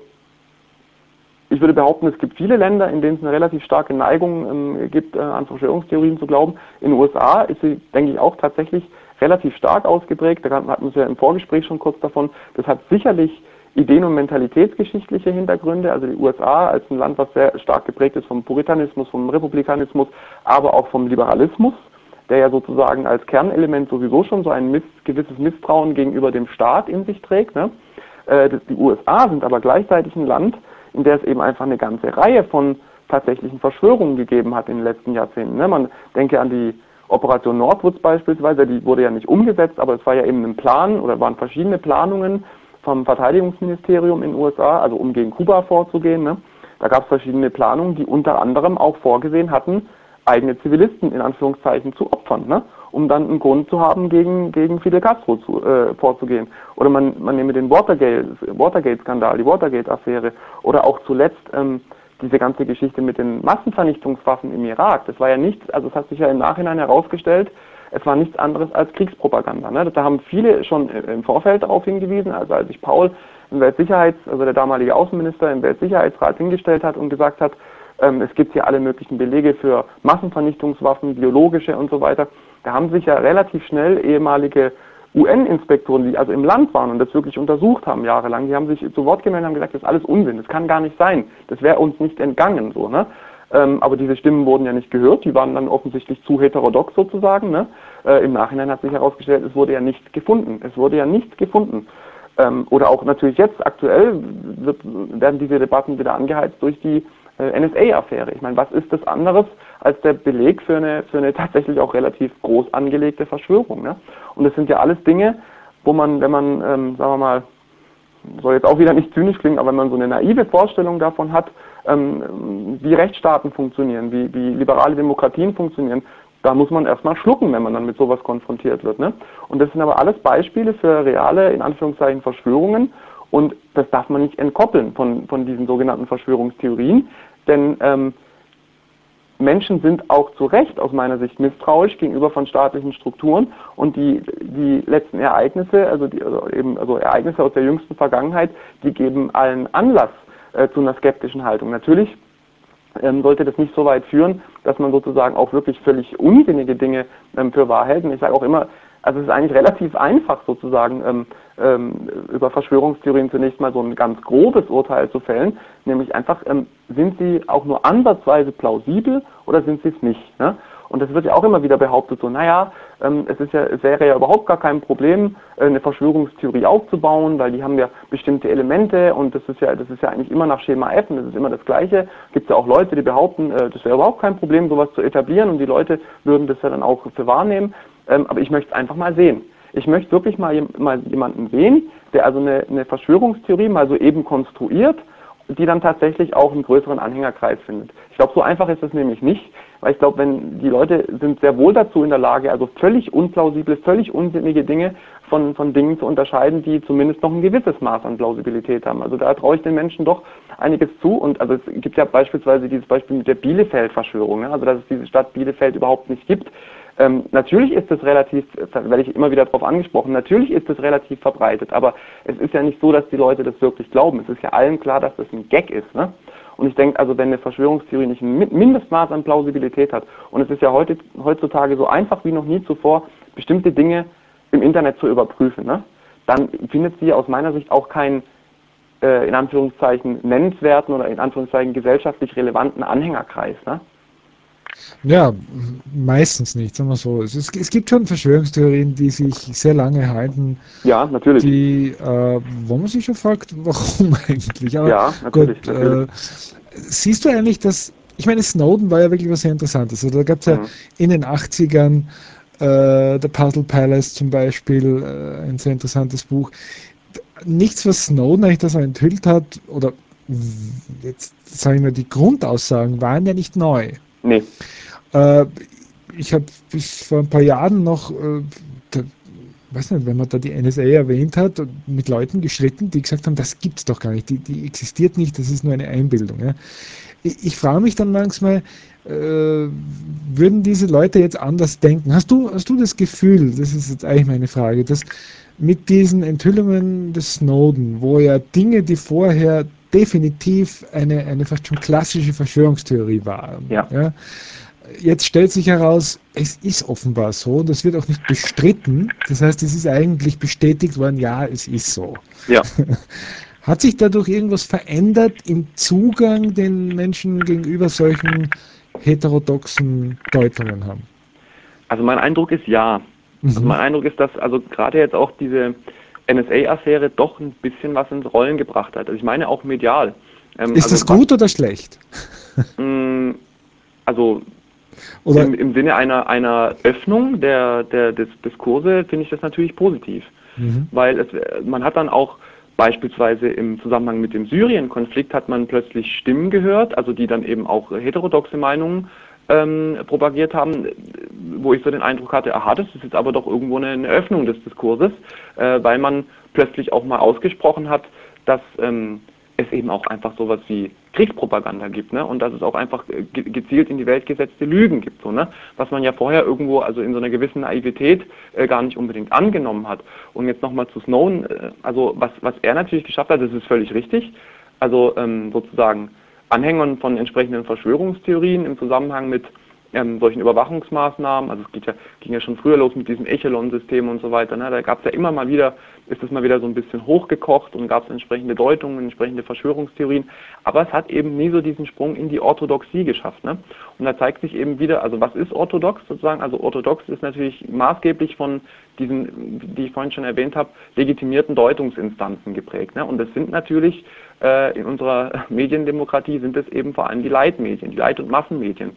ich würde behaupten, es gibt viele Länder, in denen es eine relativ starke Neigung gibt, an Verschwörungstheorien zu glauben. In den USA ist sie, denke ich, auch tatsächlich relativ stark ausgeprägt. Da hatten wir es ja im Vorgespräch schon kurz davon. Das hat sicherlich ideen- und mentalitätsgeschichtliche Hintergründe. Also die USA als ein Land, was sehr stark geprägt ist vom Puritanismus, vom Republikanismus, aber auch vom Liberalismus, der ja sozusagen als Kernelement sowieso schon so ein gewisses Misstrauen gegenüber dem Staat in sich trägt. Ne? Die USA sind aber gleichzeitig ein Land, in der es eben einfach eine ganze Reihe von tatsächlichen Verschwörungen gegeben hat in den letzten Jahrzehnten. Ne? Man denke an die Operation Northwoods beispielsweise, die wurde ja nicht umgesetzt, aber es war ja eben ein Plan oder waren verschiedene Planungen vom Verteidigungsministerium in den USA, also um gegen Kuba vorzugehen. Ne? Da gab es verschiedene Planungen, die unter anderem auch vorgesehen hatten, eigene Zivilisten in Anführungszeichen zu opfern, ne? Um dann einen Grund zu haben, gegen Fidel Castro vorzugehen. Oder man nehme den Watergate-Skandal, die Watergate-Affäre, oder auch zuletzt diese ganze Geschichte mit den Massenvernichtungswaffen im Irak. Das war ja nichts, also es hat sich ja im Nachhinein herausgestellt, es war nichts anderes als Kriegspropaganda. Ne? Da haben viele schon im Vorfeld darauf hingewiesen, also als sich Paul also der damalige Außenminister im Weltsicherheitsrat hingestellt hat und gesagt hat, es gibt hier alle möglichen Belege für Massenvernichtungswaffen, biologische und so weiter. Da haben sich ja relativ schnell ehemalige UN-Inspektoren, die also im Land waren und das wirklich untersucht haben jahrelang, die haben sich zu Wort gemeldet und haben gesagt, das ist alles Unsinn, das kann gar nicht sein, das wäre uns nicht entgangen. So, ne? Aber diese Stimmen wurden ja nicht gehört, die waren dann offensichtlich zu heterodox sozusagen. Ne? Im Nachhinein hat sich herausgestellt, es wurde ja nichts gefunden. Es wurde ja nichts gefunden. Oder auch natürlich jetzt aktuell werden diese Debatten wieder angeheizt durch die NSA-Affäre. Ich meine, was ist das anderes als der Beleg für eine tatsächlich auch relativ groß angelegte Verschwörung? Ne? Und das sind ja alles Dinge, wo man, wenn man, sagen wir mal, soll jetzt auch wieder nicht zynisch klingen, aber wenn man so eine naive Vorstellung davon hat, wie Rechtsstaaten funktionieren, wie liberale Demokratien funktionieren, da muss man erstmal schlucken, wenn man dann mit sowas konfrontiert wird. Ne? Und das sind aber alles Beispiele für reale, in Anführungszeichen, Verschwörungen. Und das darf man nicht entkoppeln von diesen sogenannten Verschwörungstheorien. Denn Menschen sind auch zu Recht aus meiner Sicht misstrauisch gegenüber von staatlichen Strukturen. Und die letzten Ereignisse, also Ereignisse aus der jüngsten Vergangenheit, die geben allen Anlass zu einer skeptischen Haltung. Natürlich sollte das nicht so weit führen, dass man sozusagen auch wirklich völlig unsinnige Dinge für wahr hält. Und ich sage auch immer, also es ist eigentlich relativ einfach sozusagen über Verschwörungstheorien zunächst mal so ein ganz grobes Urteil zu fällen, nämlich einfach, sind sie auch nur ansatzweise plausibel oder sind sie es nicht? Ne? Und das wird ja auch immer wieder behauptet, so, naja, es wäre ja überhaupt gar kein Problem, eine Verschwörungstheorie aufzubauen, weil die haben ja bestimmte Elemente und das ist ja eigentlich immer nach Schema F und das ist immer das Gleiche. Gibt es ja auch Leute, die behaupten, das wäre überhaupt kein Problem, sowas zu etablieren und die Leute würden das ja dann auch für wahrnehmen. Aber ich möchte es einfach mal sehen. Ich möchte wirklich mal jemanden sehen, der also eine Verschwörungstheorie mal so eben konstruiert, die dann tatsächlich auch einen größeren Anhängerkreis findet. Ich glaube, so einfach ist es nämlich nicht, weil ich glaube, wenn die Leute sind sehr wohl dazu in der Lage, also völlig unplausible, völlig unsinnige Dinge von Dingen zu unterscheiden, die zumindest noch ein gewisses Maß an Plausibilität haben. Also da traue ich den Menschen doch einiges zu und also es gibt ja beispielsweise dieses Beispiel mit der Bielefeld-Verschwörung, ne? Also dass es diese Stadt Bielefeld überhaupt nicht gibt. Natürlich ist es relativ, werde ich immer wieder darauf angesprochen, natürlich ist es relativ verbreitet, aber es ist ja nicht so, dass die Leute das wirklich glauben. Es ist ja allen klar, dass das ein Gag ist. Ne? Und ich denke, also wenn eine Verschwörungstheorie nicht ein Mindestmaß an Plausibilität hat, und es ist ja heutzutage so einfach wie noch nie zuvor, bestimmte Dinge im Internet zu überprüfen, ne? Dann findet sie aus meiner Sicht auch keinen, in Anführungszeichen, nennenswerten oder in Anführungszeichen gesellschaftlich relevanten Anhängerkreis. Ne? Ja, meistens nicht, sagen wir so. Es gibt schon Verschwörungstheorien, die sich sehr lange halten, Ja, natürlich. wo man sich schon fragt, warum eigentlich. Aber Ja, natürlich, gut, natürlich. siehst du eigentlich, dass, ich meine, Snowden war ja wirklich was sehr Interessantes. Also da gab es ja Mhm. in den 80ern The Puzzle Palace zum Beispiel, ein sehr interessantes Buch. Nichts, was Snowden eigentlich da so enthüllt hat, oder jetzt sagen wir, die Grundaussagen waren ja nicht neu. Nee. Äh, Ich habe bis vor ein paar Jahren noch, weiß nicht, wenn man da die NSA erwähnt hat, mit Leuten gestritten, die gesagt haben, das gibt's doch gar nicht, die existiert nicht, das ist nur eine Einbildung. Ja. Ich frage mich dann manchmal, würden diese Leute jetzt anders denken? Hast du das Gefühl, das ist jetzt eigentlich meine Frage, dass mit diesen Enthüllungen des Snowden, wo ja Dinge, die vorher definitiv eine fast schon klassische Verschwörungstheorie waren, Ja. ja, jetzt stellt sich heraus, es ist offenbar so und es wird auch nicht bestritten. Das heißt, es ist eigentlich bestätigt worden, ja, es ist so. Ja. Hat sich dadurch irgendwas verändert im Zugang, den Menschen gegenüber solchen heterodoxen Deutungen haben? Also mein Eindruck ist ja. Also Mhm. mein Eindruck ist, dass also gerade jetzt auch diese NSA-Affäre doch ein bisschen was ins Rollen gebracht hat. Also ich meine auch medial. Ist Also das gut oder schlecht? mh, also Oder im Sinne einer Öffnung des Diskurse finde ich das natürlich positiv. mhm. Weil man hat dann auch beispielsweise im Zusammenhang mit dem Syrien-Konflikt hat man plötzlich Stimmen gehört, also die dann eben auch heterodoxe Meinungen propagiert haben, wo ich so den Eindruck hatte, aha, das ist jetzt aber doch irgendwo eine Öffnung des Diskurses, weil man plötzlich auch mal ausgesprochen hat, dass es eben auch einfach sowas wie Kriegspropaganda gibt, ne? Und dass es auch einfach gezielt in die Welt gesetzte Lügen gibt, so, ne? Was man ja vorher irgendwo, also in so einer gewissen Naivität gar nicht unbedingt angenommen hat. Und jetzt nochmal zu Snowden, also was er natürlich geschafft hat, das ist völlig richtig, also sozusagen Anhängern von entsprechenden Verschwörungstheorien im Zusammenhang mit solchen Überwachungsmaßnahmen, also ging ja schon früher los mit diesem Echelon-System und so weiter, ne? Da gab es ja immer mal wieder, ist das mal wieder so ein bisschen hochgekocht und gab es entsprechende Deutungen, entsprechende Verschwörungstheorien, aber es hat eben nie so diesen Sprung in die Orthodoxie geschafft, ne? Und da zeigt sich eben wieder, also was ist orthodox sozusagen? Also orthodox ist natürlich maßgeblich von diesen, die ich vorhin schon erwähnt habe, legitimierten Deutungsinstanzen geprägt, ne? Und das sind natürlich in unserer Mediendemokratie sind es eben vor allem die Leitmedien, die Leit- und Massenmedien.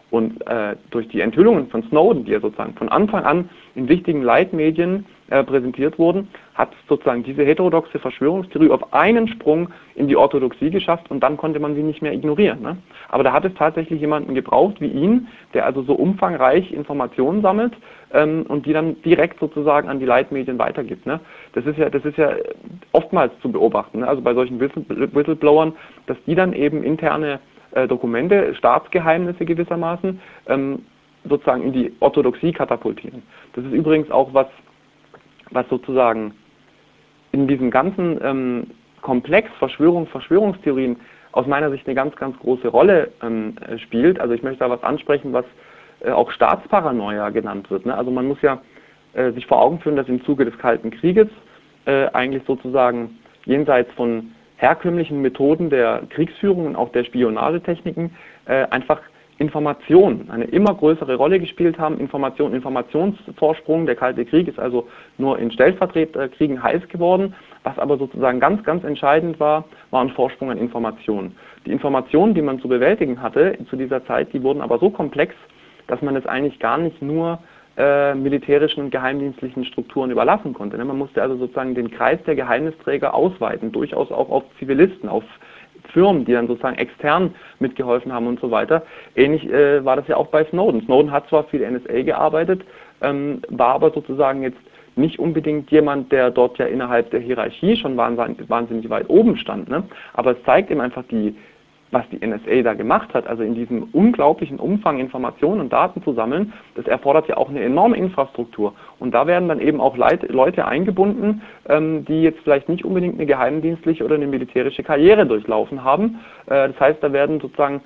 Und durch die Enthüllungen von Snowden, die ja sozusagen von Anfang an in wichtigen Leitmedien präsentiert wurden, hat sozusagen diese heterodoxe Verschwörungstheorie auf einen Sprung in die Orthodoxie geschafft und dann konnte man sie nicht mehr ignorieren. Ne? Aber da hat es tatsächlich jemanden gebraucht wie ihn, der also so umfangreich Informationen sammelt und die dann direkt sozusagen an die Leitmedien weitergibt. Ne? Das ist ja oftmals zu beobachten, ne? Also bei solchen Whistleblowern, dass die dann eben interne Dokumente, Staatsgeheimnisse gewissermaßen, sozusagen in die Orthodoxie katapultieren. Das ist übrigens auch was sozusagen in diesem ganzen Komplex Verschwörungstheorien aus meiner Sicht eine ganz, ganz große Rolle spielt. Also ich möchte da was ansprechen, was auch Staatsparanoia genannt wird. Ne? Also man muss ja sich vor Augen führen, dass im Zuge des Kalten Krieges eigentlich sozusagen jenseits von herkömmlichen Methoden der Kriegsführung und auch der Spionagetechniken einfach Informationen eine immer größere Rolle gespielt haben. Informationsvorsprung, der Kalte Krieg ist also nur in Stellvertreterkriegen heiß geworden. Was aber sozusagen ganz, ganz entscheidend war ein Vorsprung an Informationen. Die Informationen, die man zu bewältigen hatte zu dieser Zeit, die wurden aber so komplex, dass man es eigentlich gar nicht nur militärischen und geheimdienstlichen Strukturen überlassen konnte. Man musste also sozusagen den Kreis der Geheimnisträger ausweiten, durchaus auch auf Zivilisten, auf Firmen, die dann sozusagen extern mitgeholfen haben und so weiter. Ähnlich war das ja auch bei Snowden. Snowden hat zwar für die NSA gearbeitet, war aber sozusagen jetzt nicht unbedingt jemand, der dort ja innerhalb der Hierarchie schon wahnsinnig weit oben stand. Ne? Aber es zeigt ihm einfach was die NSA da gemacht hat, also in diesem unglaublichen Umfang Informationen und Daten zu sammeln, das erfordert ja auch eine enorme Infrastruktur. Und da werden dann eben auch Leute eingebunden, die jetzt vielleicht nicht unbedingt eine geheimdienstliche oder eine militärische Karriere durchlaufen haben. Das heißt, da werden sozusagen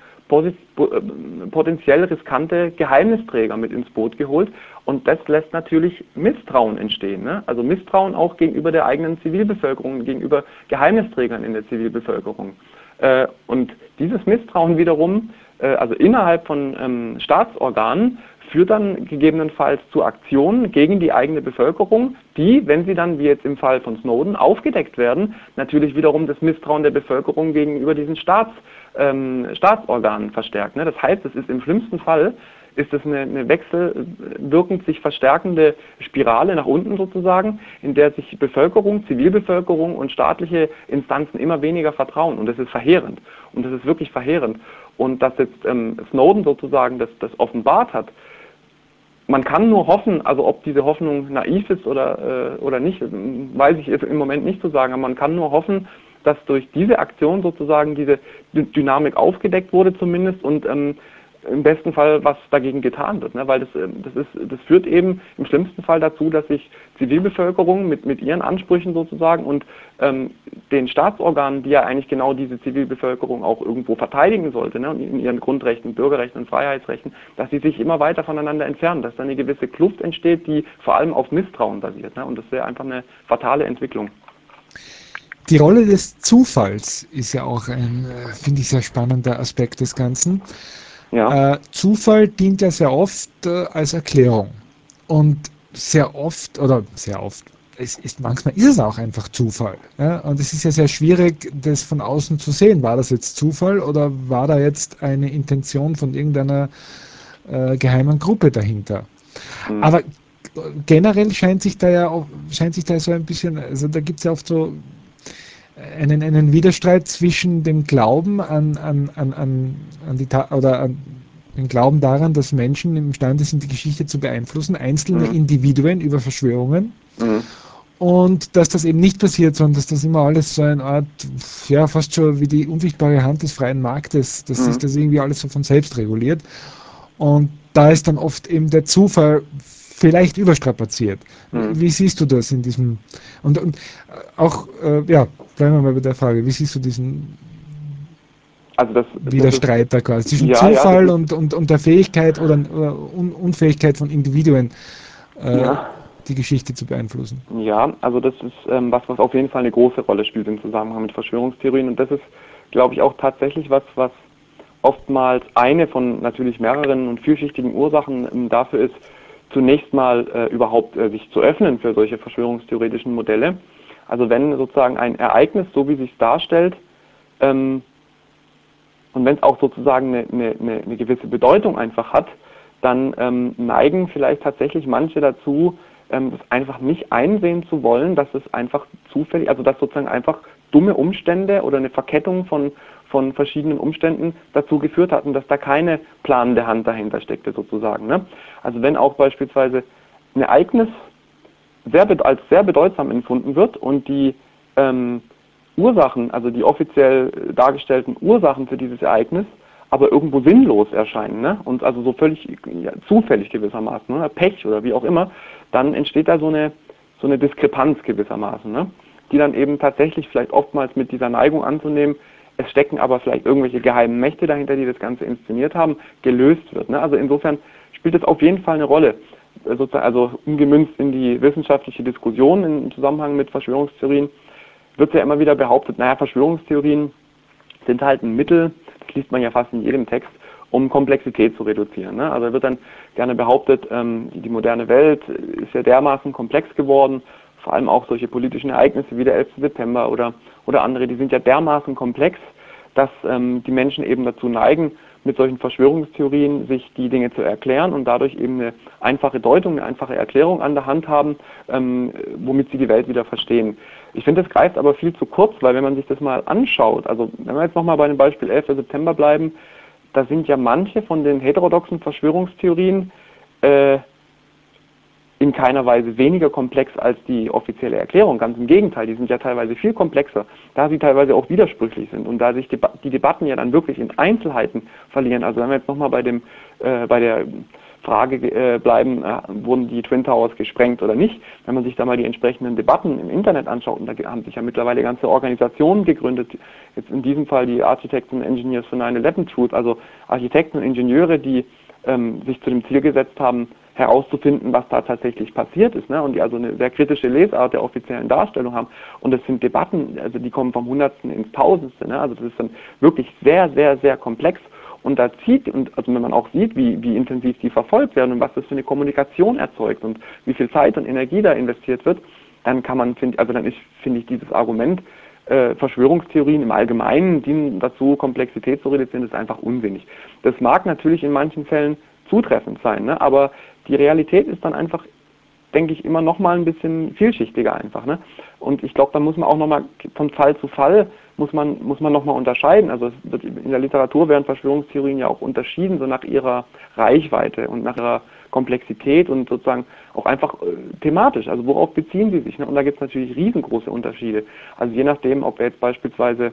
potenziell riskante Geheimnisträger mit ins Boot geholt. Und das lässt natürlich Misstrauen entstehen. Ne? Also Misstrauen auch gegenüber der eigenen Zivilbevölkerung, gegenüber Geheimnisträgern in der Zivilbevölkerung. Und dieses Misstrauen wiederum, also innerhalb von Staatsorganen, führt dann gegebenenfalls zu Aktionen gegen die eigene Bevölkerung, die, wenn sie dann, wie jetzt im Fall von Snowden, aufgedeckt werden, natürlich wiederum das Misstrauen der Bevölkerung gegenüber diesen Staatsorganen verstärkt. Ne? Das heißt, es ist im schlimmsten Fall ist es eine wechselwirkend sich verstärkende Spirale nach unten sozusagen, in der sich Bevölkerung, Zivilbevölkerung und staatliche Instanzen immer weniger vertrauen. Und das ist verheerend. Und das ist wirklich verheerend. Und dass jetzt Snowden sozusagen das offenbart hat, man kann nur hoffen, also ob diese Hoffnung naiv ist oder nicht, weiß ich im Moment nicht zu sagen, aber man kann nur hoffen, dass durch diese Aktion sozusagen diese Dynamik aufgedeckt wurde zumindest und im besten Fall was dagegen getan wird, ne? Weil das führt eben im schlimmsten Fall dazu, dass sich Zivilbevölkerung mit ihren Ansprüchen sozusagen und den Staatsorganen, die ja eigentlich genau diese Zivilbevölkerung auch irgendwo verteidigen sollte, ne? Und in ihren Grundrechten, Bürgerrechten und Freiheitsrechten, dass sie sich immer weiter voneinander entfernen, dass da eine gewisse Kluft entsteht, die vor allem auf Misstrauen basiert, ne? Und das wäre einfach eine fatale Entwicklung. Die Rolle des Zufalls ist ja auch ein, finde ich, sehr spannender Aspekt des Ganzen. Ja. Zufall dient ja sehr oft als Erklärung. Und sehr oft, manchmal ist es auch einfach Zufall. Ja? Und es ist ja sehr schwierig, das von außen zu sehen. War das jetzt Zufall oder war da jetzt eine Intention von irgendeiner geheimen Gruppe dahinter? Mhm. Aber generell scheint sich da so ein bisschen, also da gibt es ja oft so einen Widerstreit zwischen dem Glauben an den Glauben daran, dass Menschen imstande sind, die Geschichte zu beeinflussen, einzelne Mhm. Individuen über Verschwörungen, Mhm. und dass das eben nicht passiert, sondern dass das immer alles so eine Art, ja, fast schon wie die unsichtbare Hand des freien Marktes, dass sich Mhm. das irgendwie alles so von selbst reguliert. Und da ist dann oft eben der Zufall vielleicht überstrapaziert. Mhm. Wie siehst du das in diesem, und auch, ja, bleiben wir mal bei der Frage, wie siehst du diesen Also das ist, Widerstreit da quasi zwischen ja, das Zufall ist, und der Fähigkeit oder Unfähigkeit von Individuen, äh, ja. die Geschichte zu beeinflussen? Ja, also das ist was auf jeden Fall eine große Rolle spielt im Zusammenhang mit Verschwörungstheorien. Und das ist, glaube ich, auch tatsächlich was oftmals eine von natürlich mehreren und vielschichtigen Ursachen dafür ist, zunächst mal überhaupt sich zu öffnen für solche verschwörungstheoretischen Modelle. Also wenn sozusagen ein Ereignis, so wie sich es darstellt, ähm, Und wenn es auch sozusagen eine gewisse Bedeutung einfach hat, dann neigen vielleicht tatsächlich manche dazu, das einfach nicht einsehen zu wollen, dass es einfach zufällig, also dass sozusagen einfach dumme Umstände oder eine Verkettung von verschiedenen Umständen dazu geführt hatten, dass da keine planende Hand dahinter steckte sozusagen. Ne? Also wenn auch beispielsweise ein Ereignis als sehr bedeutsam empfunden wird und die Ursachen, also die offiziell dargestellten Ursachen für dieses Ereignis, aber irgendwo sinnlos erscheinen, ne? Und also so völlig zufällig gewissermaßen, ne? Pech oder wie auch immer, dann entsteht da so eine Diskrepanz gewissermaßen, ne? Die dann eben tatsächlich vielleicht oftmals mit dieser Neigung anzunehmen, es stecken aber vielleicht irgendwelche geheimen Mächte dahinter, die das Ganze inszeniert haben, gelöst wird. Ne? Also insofern spielt es auf jeden Fall eine Rolle, sozusagen, also umgemünzt in die wissenschaftliche Diskussion im Zusammenhang mit Verschwörungstheorien, wird ja immer wieder behauptet, naja, Verschwörungstheorien sind halt ein Mittel, das liest man ja fast in jedem Text, um Komplexität zu reduzieren. Ne? Also wird dann gerne behauptet, die moderne Welt ist ja dermaßen komplex geworden, vor allem auch solche politischen Ereignisse wie der 11. September oder andere, die sind ja dermaßen komplex, dass die Menschen eben dazu neigen, mit solchen Verschwörungstheorien sich die Dinge zu erklären und dadurch eben eine einfache Deutung, eine einfache Erklärung an der Hand haben, womit sie die Welt wieder verstehen. Ich finde, das greift aber viel zu kurz, weil wenn man sich das mal anschaut, also wenn wir jetzt nochmal bei dem Beispiel 11. September bleiben, da sind ja manche von den heterodoxen Verschwörungstheorien in keiner Weise weniger komplex als die offizielle Erklärung. Ganz im Gegenteil, die sind ja teilweise viel komplexer, da sie teilweise auch widersprüchlich sind und da sich die Debatten ja dann wirklich in Einzelheiten verlieren. Also wenn wir jetzt nochmal bei der Frage bleiben, wurden die Twin Towers gesprengt oder nicht, wenn man sich da mal die entsprechenden Debatten im Internet anschaut, und da haben sich ja mittlerweile ganze Organisationen gegründet, jetzt in diesem Fall die Architects and Engineers for 9/11 Truth, also Architekten und Ingenieure, die sich zu dem Ziel gesetzt haben, herauszufinden, was da tatsächlich passiert ist, ne? Und die also eine sehr kritische Lesart der offiziellen Darstellung haben. Und das sind Debatten, also die kommen vom Hundertsten ins Tausendste, ne? Also das ist dann wirklich sehr, sehr, sehr komplex. Und da also wenn man auch sieht, wie intensiv die verfolgt werden und was das für eine Kommunikation erzeugt und wie viel Zeit und Energie da investiert wird, dann finde ich dieses Argument, Verschwörungstheorien im Allgemeinen dienen dazu, Komplexität zu reduzieren, ist einfach unsinnig. Das mag natürlich in manchen Fällen zutreffend sein, ne? Aber die Realität ist dann einfach, denke ich, immer noch mal ein bisschen vielschichtiger einfach, ne? Und ich glaube, da muss man auch noch mal von Fall zu Fall muss man noch mal unterscheiden. Also es wird in der Literatur werden Verschwörungstheorien ja auch unterschieden, so nach ihrer Reichweite und nach ihrer Komplexität und sozusagen auch einfach thematisch. Also worauf beziehen sie sich, ne? Und da gibt es natürlich riesengroße Unterschiede. Also je nachdem, ob wir jetzt beispielsweise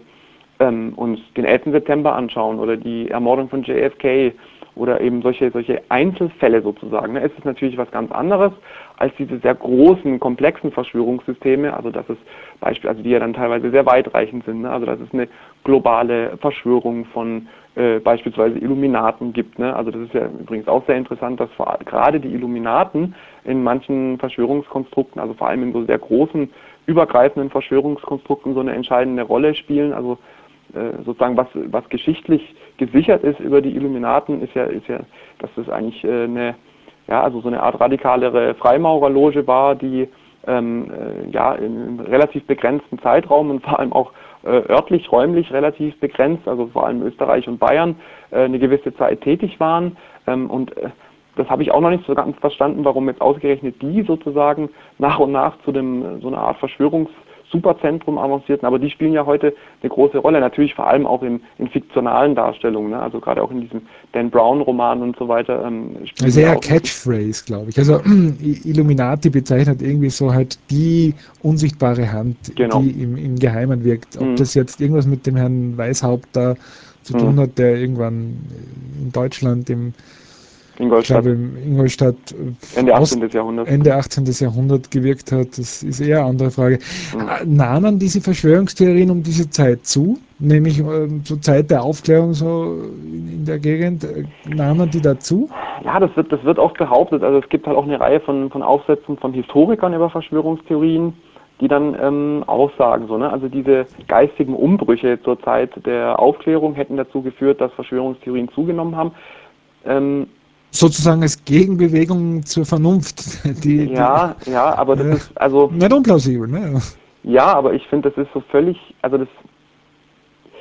uns den 11. September anschauen oder die Ermordung von JFK oder eben solche Einzelfälle sozusagen, ne, ist es natürlich was ganz anderes als diese sehr großen, komplexen Verschwörungssysteme, also das ist also die ja dann teilweise sehr weitreichend sind, ne, also dass es eine globale Verschwörung von beispielsweise Illuminaten gibt, ne, also das ist ja übrigens auch sehr interessant, dass gerade die Illuminaten in manchen Verschwörungskonstrukten, also vor allem in so sehr großen, übergreifenden Verschwörungskonstrukten so eine entscheidende Rolle spielen, also sozusagen was geschichtlich gesichert ist über die Illuminaten, ist ja, dass das eigentlich also so eine Art radikalere Freimaurerloge war, die in einem relativ begrenzten Zeitraum und vor allem auch örtlich, räumlich relativ begrenzt, also vor allem Österreich und Bayern, eine gewisse Zeit tätig waren. Das habe ich auch noch nicht so ganz verstanden, warum jetzt ausgerechnet die sozusagen nach und nach zu so einer Art Verschwörungssuperzentrum avancierten, aber die spielen ja heute eine große Rolle, natürlich vor allem auch in fiktionalen Darstellungen, ne? Also gerade auch in diesem Dan Brown-Roman und so weiter. Also eher Catchphrase, glaube ich. Also Illuminati bezeichnet irgendwie so halt die unsichtbare Hand, genau, die im Geheimen wirkt. Ob das jetzt irgendwas mit dem Herrn Weishaupt da zu tun hat, der irgendwann in Deutschland ich glaube, in Ingolstadt Ende 18. Jahrhundert gewirkt hat, das ist eher eine andere Frage. Nahmen diese Verschwörungstheorien um diese Zeit zu? Nämlich zur Zeit der Aufklärung so in der Gegend, nahmen die dazu? Ja, das wird oft behauptet. Also es gibt halt auch eine Reihe von Aufsätzen von Historikern über Verschwörungstheorien, die dann aussagen, so, ne? Also diese geistigen Umbrüche zur Zeit der Aufklärung hätten dazu geführt, dass Verschwörungstheorien zugenommen haben. Sozusagen als Gegenbewegung zur Vernunft. Ja, aber das ist also nicht unplausibel, ne? Ja, aber ich finde, das ist so völlig, also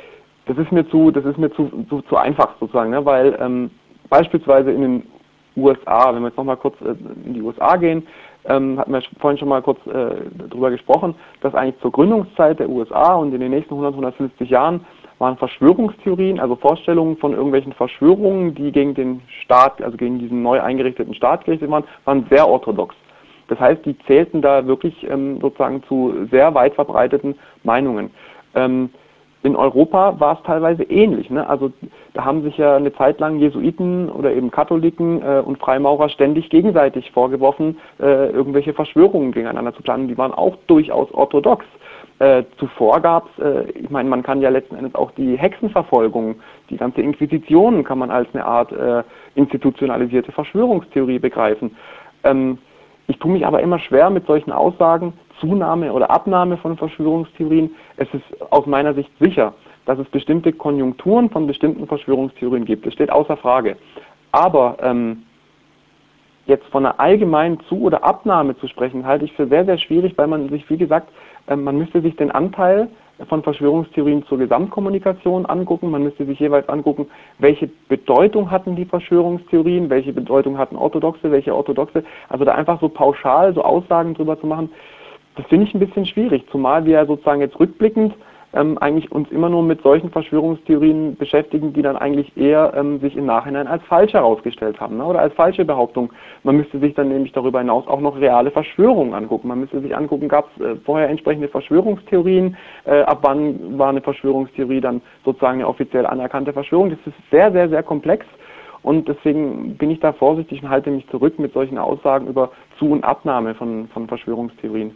zu einfach sozusagen, ne? Weil beispielsweise in den USA, wenn wir jetzt nochmal kurz in die USA gehen, hatten wir vorhin schon mal kurz darüber gesprochen, dass eigentlich zur Gründungszeit der USA und in den nächsten 100, 150 Jahren waren Verschwörungstheorien, also Vorstellungen von irgendwelchen Verschwörungen, die gegen den Staat, also gegen diesen neu eingerichteten Staat gerichtet waren sehr orthodox. Das heißt, die zählten da wirklich sozusagen zu sehr weit verbreiteten Meinungen. In Europa war es teilweise ähnlich, ne? Also da haben sich ja eine Zeit lang Jesuiten oder eben Katholiken und Freimaurer ständig gegenseitig vorgeworfen, irgendwelche Verschwörungen gegeneinander zu planen. Die waren auch durchaus orthodox. Zuvor gab es, ich meine, man kann ja letzten Endes auch die Hexenverfolgung, die ganze Inquisition kann man als eine Art institutionalisierte Verschwörungstheorie begreifen. Ich tue mich aber immer schwer mit solchen Aussagen, Zunahme oder Abnahme von Verschwörungstheorien. Es ist aus meiner Sicht sicher, dass es bestimmte Konjunkturen von bestimmten Verschwörungstheorien gibt. Das steht außer Frage. Aber jetzt von einer allgemeinen Zu- oder Abnahme zu sprechen, halte ich für sehr, sehr schwierig, weil man sich, wie gesagt, man müsste sich den Anteil von Verschwörungstheorien zur Gesamtkommunikation angucken. Man müsste sich jeweils angucken, welche Bedeutung hatten die Verschwörungstheorien, welche Bedeutung hatten orthodoxe, welche orthodoxe. Also da einfach so pauschal so Aussagen drüber zu machen, das finde ich ein bisschen schwierig, zumal wir sozusagen jetzt rückblickend eigentlich uns immer nur mit solchen Verschwörungstheorien beschäftigen, die dann eigentlich eher sich im Nachhinein als falsch herausgestellt haben, ne? Oder als falsche Behauptung. Man müsste sich dann nämlich darüber hinaus auch noch reale Verschwörungen angucken. Man müsste sich angucken, gab es vorher entsprechende Verschwörungstheorien, ab wann war eine Verschwörungstheorie dann sozusagen eine offiziell anerkannte Verschwörung. Das ist sehr, sehr, sehr komplex. Und deswegen bin ich da vorsichtig und halte mich zurück mit solchen Aussagen über Zu- und Abnahme von Verschwörungstheorien.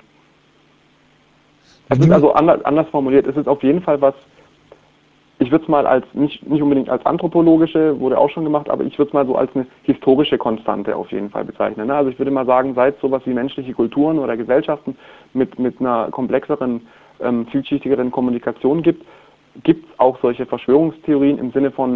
Es ist also anders formuliert, es ist auf jeden Fall was, ich würde es mal als, nicht unbedingt als anthropologische, wurde auch schon gemacht, aber ich würde es mal so als eine historische Konstante auf jeden Fall bezeichnen. Also ich würde mal sagen, seit es sowas wie menschliche Kulturen oder Gesellschaften mit einer komplexeren, vielschichtigeren Kommunikation gibt es auch solche Verschwörungstheorien im Sinne von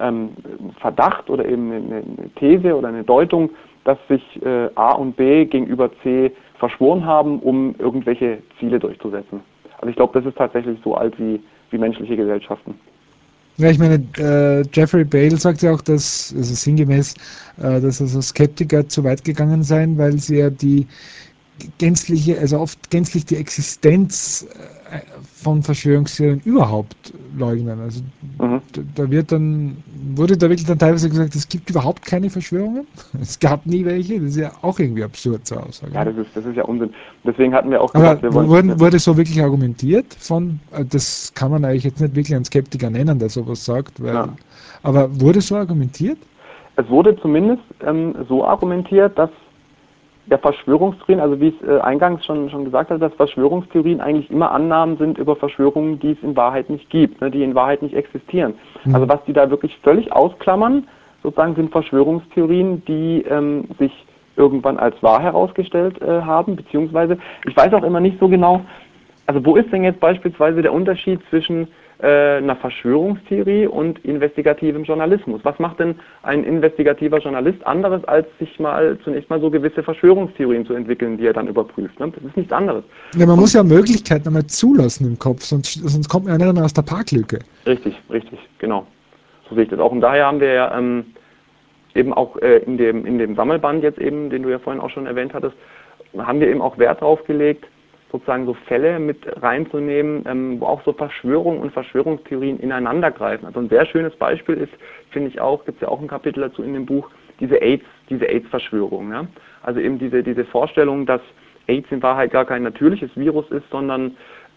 Verdacht oder eben eine These oder eine Deutung, dass sich A und B gegenüber C verschworen haben, um irgendwelche Ziele durchzusetzen. Also ich glaube, das ist tatsächlich so alt wie menschliche Gesellschaften. Ja, ich meine, Jeffrey Bale sagt ja auch, dass, also sinngemäß, dass also Skeptiker zu weit gegangen seien, weil sie ja die gänzliche, also oft gänzlich die Existenz von Verschwörungstheorien überhaupt leugnen. Also da wurde da wirklich dann teilweise gesagt, es gibt überhaupt keine Verschwörungen. Es gab nie welche. Das ist ja auch irgendwie absurd zur Aussage. Ja, das ist ja Unsinn. Deswegen hatten wir auch gesagt, wir wurde so wirklich argumentiert von, das kann man eigentlich jetzt nicht wirklich einen Skeptiker nennen, der sowas sagt, weil, aber wurde so argumentiert? Es wurde zumindest so argumentiert, dass der Verschwörungstheorien, also wie ich es eingangs schon gesagt habe, dass Verschwörungstheorien eigentlich immer Annahmen sind über Verschwörungen, die es in Wahrheit nicht gibt, ne, die in Wahrheit nicht existieren. Also was die da wirklich völlig ausklammern, sozusagen sind Verschwörungstheorien, die sich irgendwann als wahr herausgestellt haben, beziehungsweise, ich weiß auch immer nicht so genau, also wo ist denn jetzt beispielsweise der Unterschied zwischen einer Verschwörungstheorie und investigativem Journalismus? Was macht denn ein investigativer Journalist anderes, als sich zunächst mal so gewisse Verschwörungstheorien zu entwickeln, die er dann überprüft? Ne? Das ist nichts anderes. Ja, man muss ja Möglichkeiten einmal zulassen im Kopf, sonst kommt man ja nicht mehr aus der Parklücke. Richtig, genau. So sehe ich das auch. Und daher haben wir ja eben auch in dem Sammelband jetzt eben, den du ja vorhin auch schon erwähnt hattest, haben wir eben auch Wert drauf gelegt, sozusagen so Fälle mit reinzunehmen, wo auch so Verschwörungen und Verschwörungstheorien ineinander greifen. Also ein sehr schönes Beispiel ist, finde ich auch, gibt es ja auch ein Kapitel dazu in dem Buch, diese AIDS-Verschwörung. Ja? Also eben diese Vorstellung, dass AIDS in Wahrheit gar kein natürliches Virus ist, sondern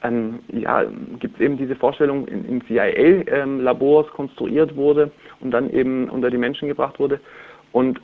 gibt es eben diese Vorstellung, in CIA-Labors konstruiert wurde und dann eben unter die Menschen gebracht wurde. Und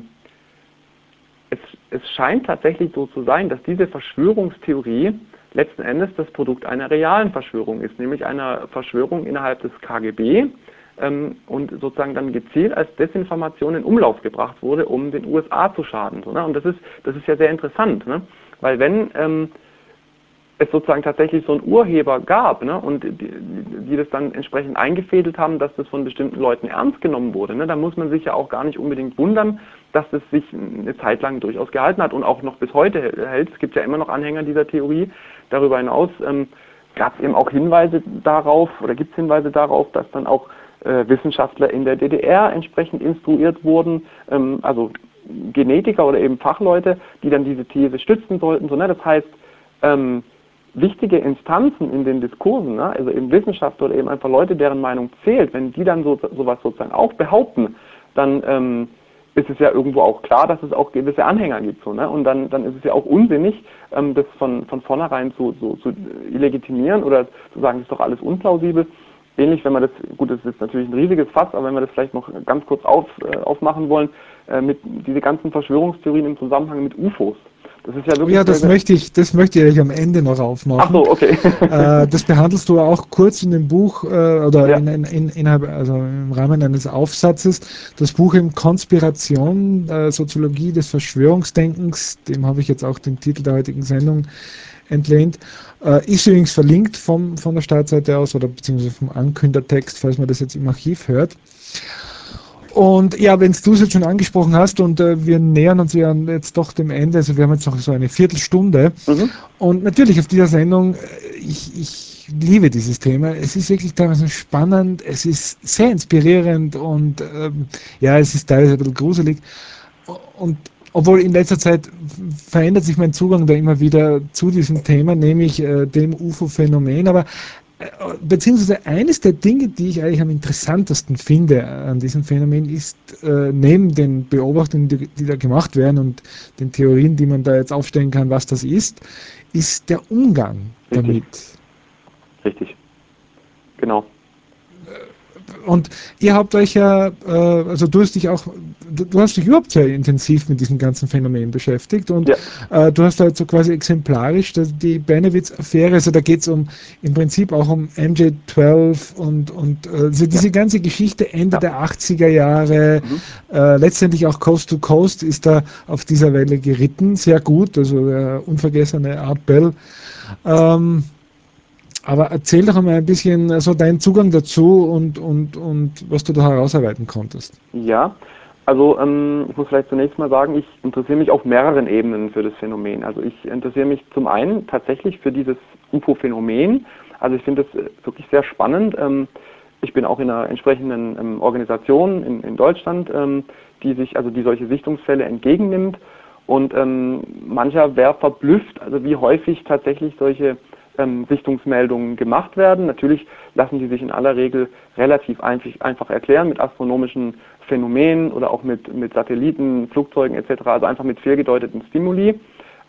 es scheint tatsächlich so zu sein, dass diese Verschwörungstheorie letzten Endes das Produkt einer realen Verschwörung ist, nämlich einer Verschwörung innerhalb des KGB und sozusagen dann gezielt als Desinformation in Umlauf gebracht wurde, um den USA zu schaden. So, ne? Und das ist ja sehr interessant, ne? Weil wenn es sozusagen tatsächlich so einen Urheber gab, ne, und die das dann entsprechend eingefädelt haben, dass das von bestimmten Leuten ernst genommen wurde, ne, dann muss man sich ja auch gar nicht unbedingt wundern, dass das sich eine Zeit lang durchaus gehalten hat und auch noch bis heute hält. Es gibt ja immer noch Anhänger dieser Theorie. Darüber hinaus gab es eben auch Hinweise darauf, oder gibt es Hinweise darauf, dass dann auch Wissenschaftler in der DDR entsprechend instruiert wurden, also Genetiker oder eben Fachleute, die dann diese These stützen sollten. So, ne? Das heißt, wichtige Instanzen in den Diskursen, ne? Also eben Wissenschaftler oder eben einfach Leute, deren Meinung zählt, wenn die dann sowas sozusagen auch behaupten, dann ist es ja irgendwo auch klar, dass es auch gewisse Anhänger gibt. So, ne? Und dann ist es ja auch unsinnig, das von vornherein zu illegitimieren oder zu sagen, das ist doch alles unplausibel. Ähnlich, wenn man das, gut, das ist natürlich ein riesiges Fass, aber wenn wir das vielleicht noch ganz kurz aufmachen wollen, mit diese ganzen Verschwörungstheorien im Zusammenhang mit UFOs. Das ist ja wirklich Ja, das möchte ich eigentlich am Ende noch Ach aufmachen. so, okay. Das behandelst du auch kurz in dem Buch oder Ja. also im Rahmen eines Aufsatzes. Das Buch im Konspiration, Soziologie des Verschwörungsdenkens, dem habe ich jetzt auch den Titel der heutigen Sendung entlehnt. Ist übrigens verlinkt von der Startseite aus oder beziehungsweise vom Ankündertext, falls man das jetzt im Archiv hört. Und ja, wenn du es jetzt schon angesprochen hast und wir nähern uns ja jetzt doch dem Ende, also wir haben jetzt noch so eine Viertelstunde Mhm. und natürlich auf dieser Sendung, ich liebe dieses Thema, es ist wirklich teilweise spannend, es ist sehr inspirierend und ja, es ist teilweise ein bisschen gruselig und obwohl in letzter Zeit verändert sich mein Zugang da immer wieder zu diesem Thema, nämlich dem UFO-Phänomen, aber beziehungsweise eines der Dinge, die ich eigentlich am interessantesten finde an diesem Phänomen, ist neben den Beobachtungen, die da gemacht werden und den Theorien, die man da jetzt aufstellen kann, was das ist der Umgang Richtig, damit. richtig. Genau. Und ihr habt euch ja, also du hast dich überhaupt sehr intensiv mit diesem ganzen Phänomen beschäftigt und Ja, du hast halt so quasi exemplarisch die Benewitz-Affäre, also da geht es im Prinzip auch um MJ12 und also ja, diese ganze Geschichte Ende ja. der 80er Jahre, Mhm. letztendlich auch Coast to Coast ist da auf dieser Welle geritten, sehr gut, also der unvergessene Art Bell. Ähm, aber erzähl doch einmal ein bisschen so deinen Zugang dazu und was du da herausarbeiten konntest. Ja, also ich muss vielleicht zunächst mal sagen, ich interessiere mich auf mehreren Ebenen für das Phänomen. Also ich interessiere mich zum einen tatsächlich für dieses UFO-Phänomen. Also ich finde es wirklich sehr spannend. Ich bin auch in einer entsprechenden Organisation in Deutschland, die solche Sichtungsfälle entgegennimmt. Und mancher wäre verblüfft, also wie häufig tatsächlich solche Sichtungsmeldungen gemacht werden. Natürlich lassen die sich in aller Regel relativ einfach erklären mit astronomischen Phänomenen oder auch mit Satelliten, Flugzeugen etc., also einfach mit fehlgedeuteten Stimuli.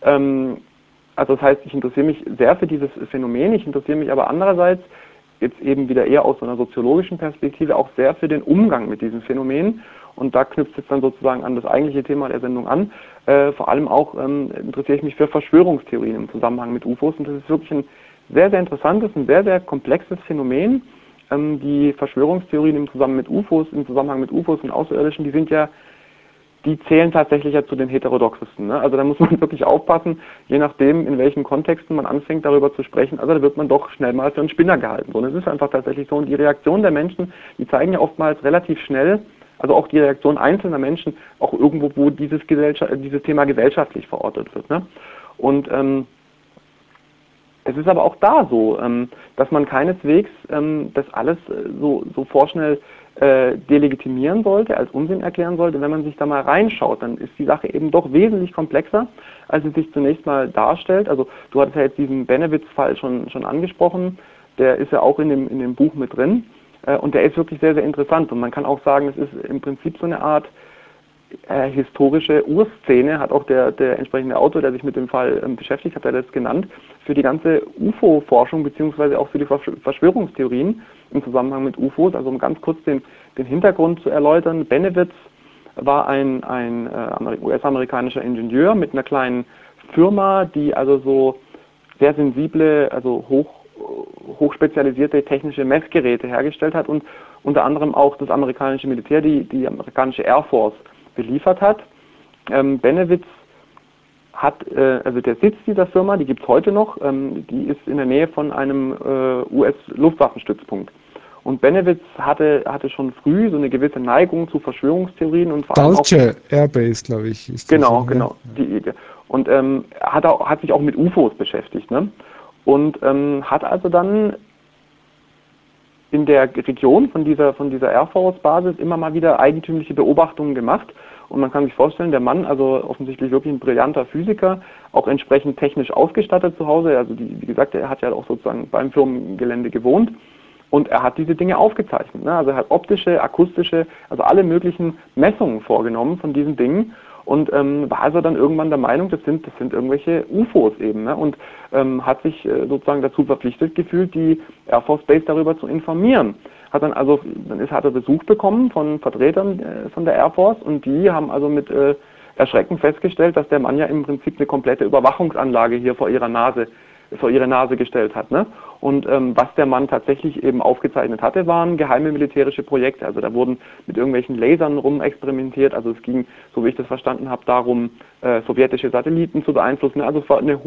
Also das heißt, ich interessiere mich sehr für dieses Phänomen, ich interessiere mich aber andererseits jetzt eben wieder eher aus so einer soziologischen Perspektive auch sehr für den Umgang mit diesem Phänomen. Und da knüpft es dann sozusagen an das eigentliche Thema der Sendung an. Vor allem auch interessiere ich mich für Verschwörungstheorien im Zusammenhang mit UFOs. Und das ist wirklich ein sehr, sehr interessantes, ein sehr, sehr komplexes Phänomen. Die Verschwörungstheorien im Zusammenhang mit UFOs und Außerirdischen, die zählen tatsächlich ja zu den heterodoxesten. Ne? Also da muss man wirklich aufpassen, je nachdem, in welchen Kontexten man anfängt, darüber zu sprechen. Also da wird man doch schnell mal für einen Spinner gehalten. So, und es ist einfach tatsächlich so. Und die Reaktion der Menschen, die zeigen ja oftmals relativ schnell, also auch die Reaktion einzelner Menschen, auch irgendwo, wo dieses Thema gesellschaftlich verortet wird. Ne? Und es ist aber auch da so, dass man keineswegs das alles so vorschnell delegitimieren sollte, als Unsinn erklären sollte. Wenn man sich da mal reinschaut, dann ist die Sache eben doch wesentlich komplexer, als sie sich zunächst mal darstellt. Also du hattest ja jetzt diesen Benewitz-Fall schon angesprochen, der ist ja auch in dem Buch mit drin und der ist wirklich sehr, sehr interessant. Und man kann auch sagen, es ist im Prinzip so eine Art historische Urszene, hat auch der entsprechende Autor, der sich mit dem Fall beschäftigt hat, der das genannt, für die ganze UFO-Forschung beziehungsweise auch für die Verschwörungstheorien im Zusammenhang mit UFOs. Also um ganz kurz den Hintergrund zu erläutern, Benewitz war ein US-amerikanischer Ingenieur mit einer kleinen Firma, die also so sehr sensible, also hochspezialisierte technische Messgeräte hergestellt hat und unter anderem auch das amerikanische Militär, die amerikanische Air Force beliefert hat. Benewitz hat, also der Sitz dieser Firma, die gibt es heute noch, die ist in der Nähe von einem US-Luftwaffenstützpunkt. Und Benewitz hatte schon früh so eine gewisse Neigung zu Verschwörungstheorien und vor allem auch Dulce Airbase, glaube ich, ist das. genau, Oder? genau. Und hat sich auch mit UFOs beschäftigt. Ne? und hat also dann in der Region von dieser Air Force Basis immer mal wieder eigentümliche Beobachtungen gemacht. Und man kann sich vorstellen, der Mann, also offensichtlich wirklich ein brillanter Physiker, auch entsprechend technisch ausgestattet zu Hause. Also wie gesagt, er hat ja auch sozusagen beim Firmengelände gewohnt. Und er hat diese Dinge aufgezeichnet. Ne? Also er hat optische, akustische, also alle möglichen Messungen vorgenommen von diesen Dingen. Und war also dann irgendwann der Meinung, das sind irgendwelche UFOs eben. Ne? Und hat sich sozusagen dazu verpflichtet gefühlt, die Air Force Base darüber zu informieren. Hat dann hat er Besuch bekommen von Vertretern von der Air Force und die haben also mit Erschrecken festgestellt, dass der Mann ja im Prinzip eine komplette Überwachungsanlage hier vor ihre Nase gestellt hat. Ne? Und was der Mann tatsächlich eben aufgezeichnet hatte, waren geheime militärische Projekte. Also da wurden mit irgendwelchen Lasern rumexperimentiert. Also es ging, so wie ich das verstanden habe, darum, sowjetische Satelliten zu beeinflussen. Also es war eine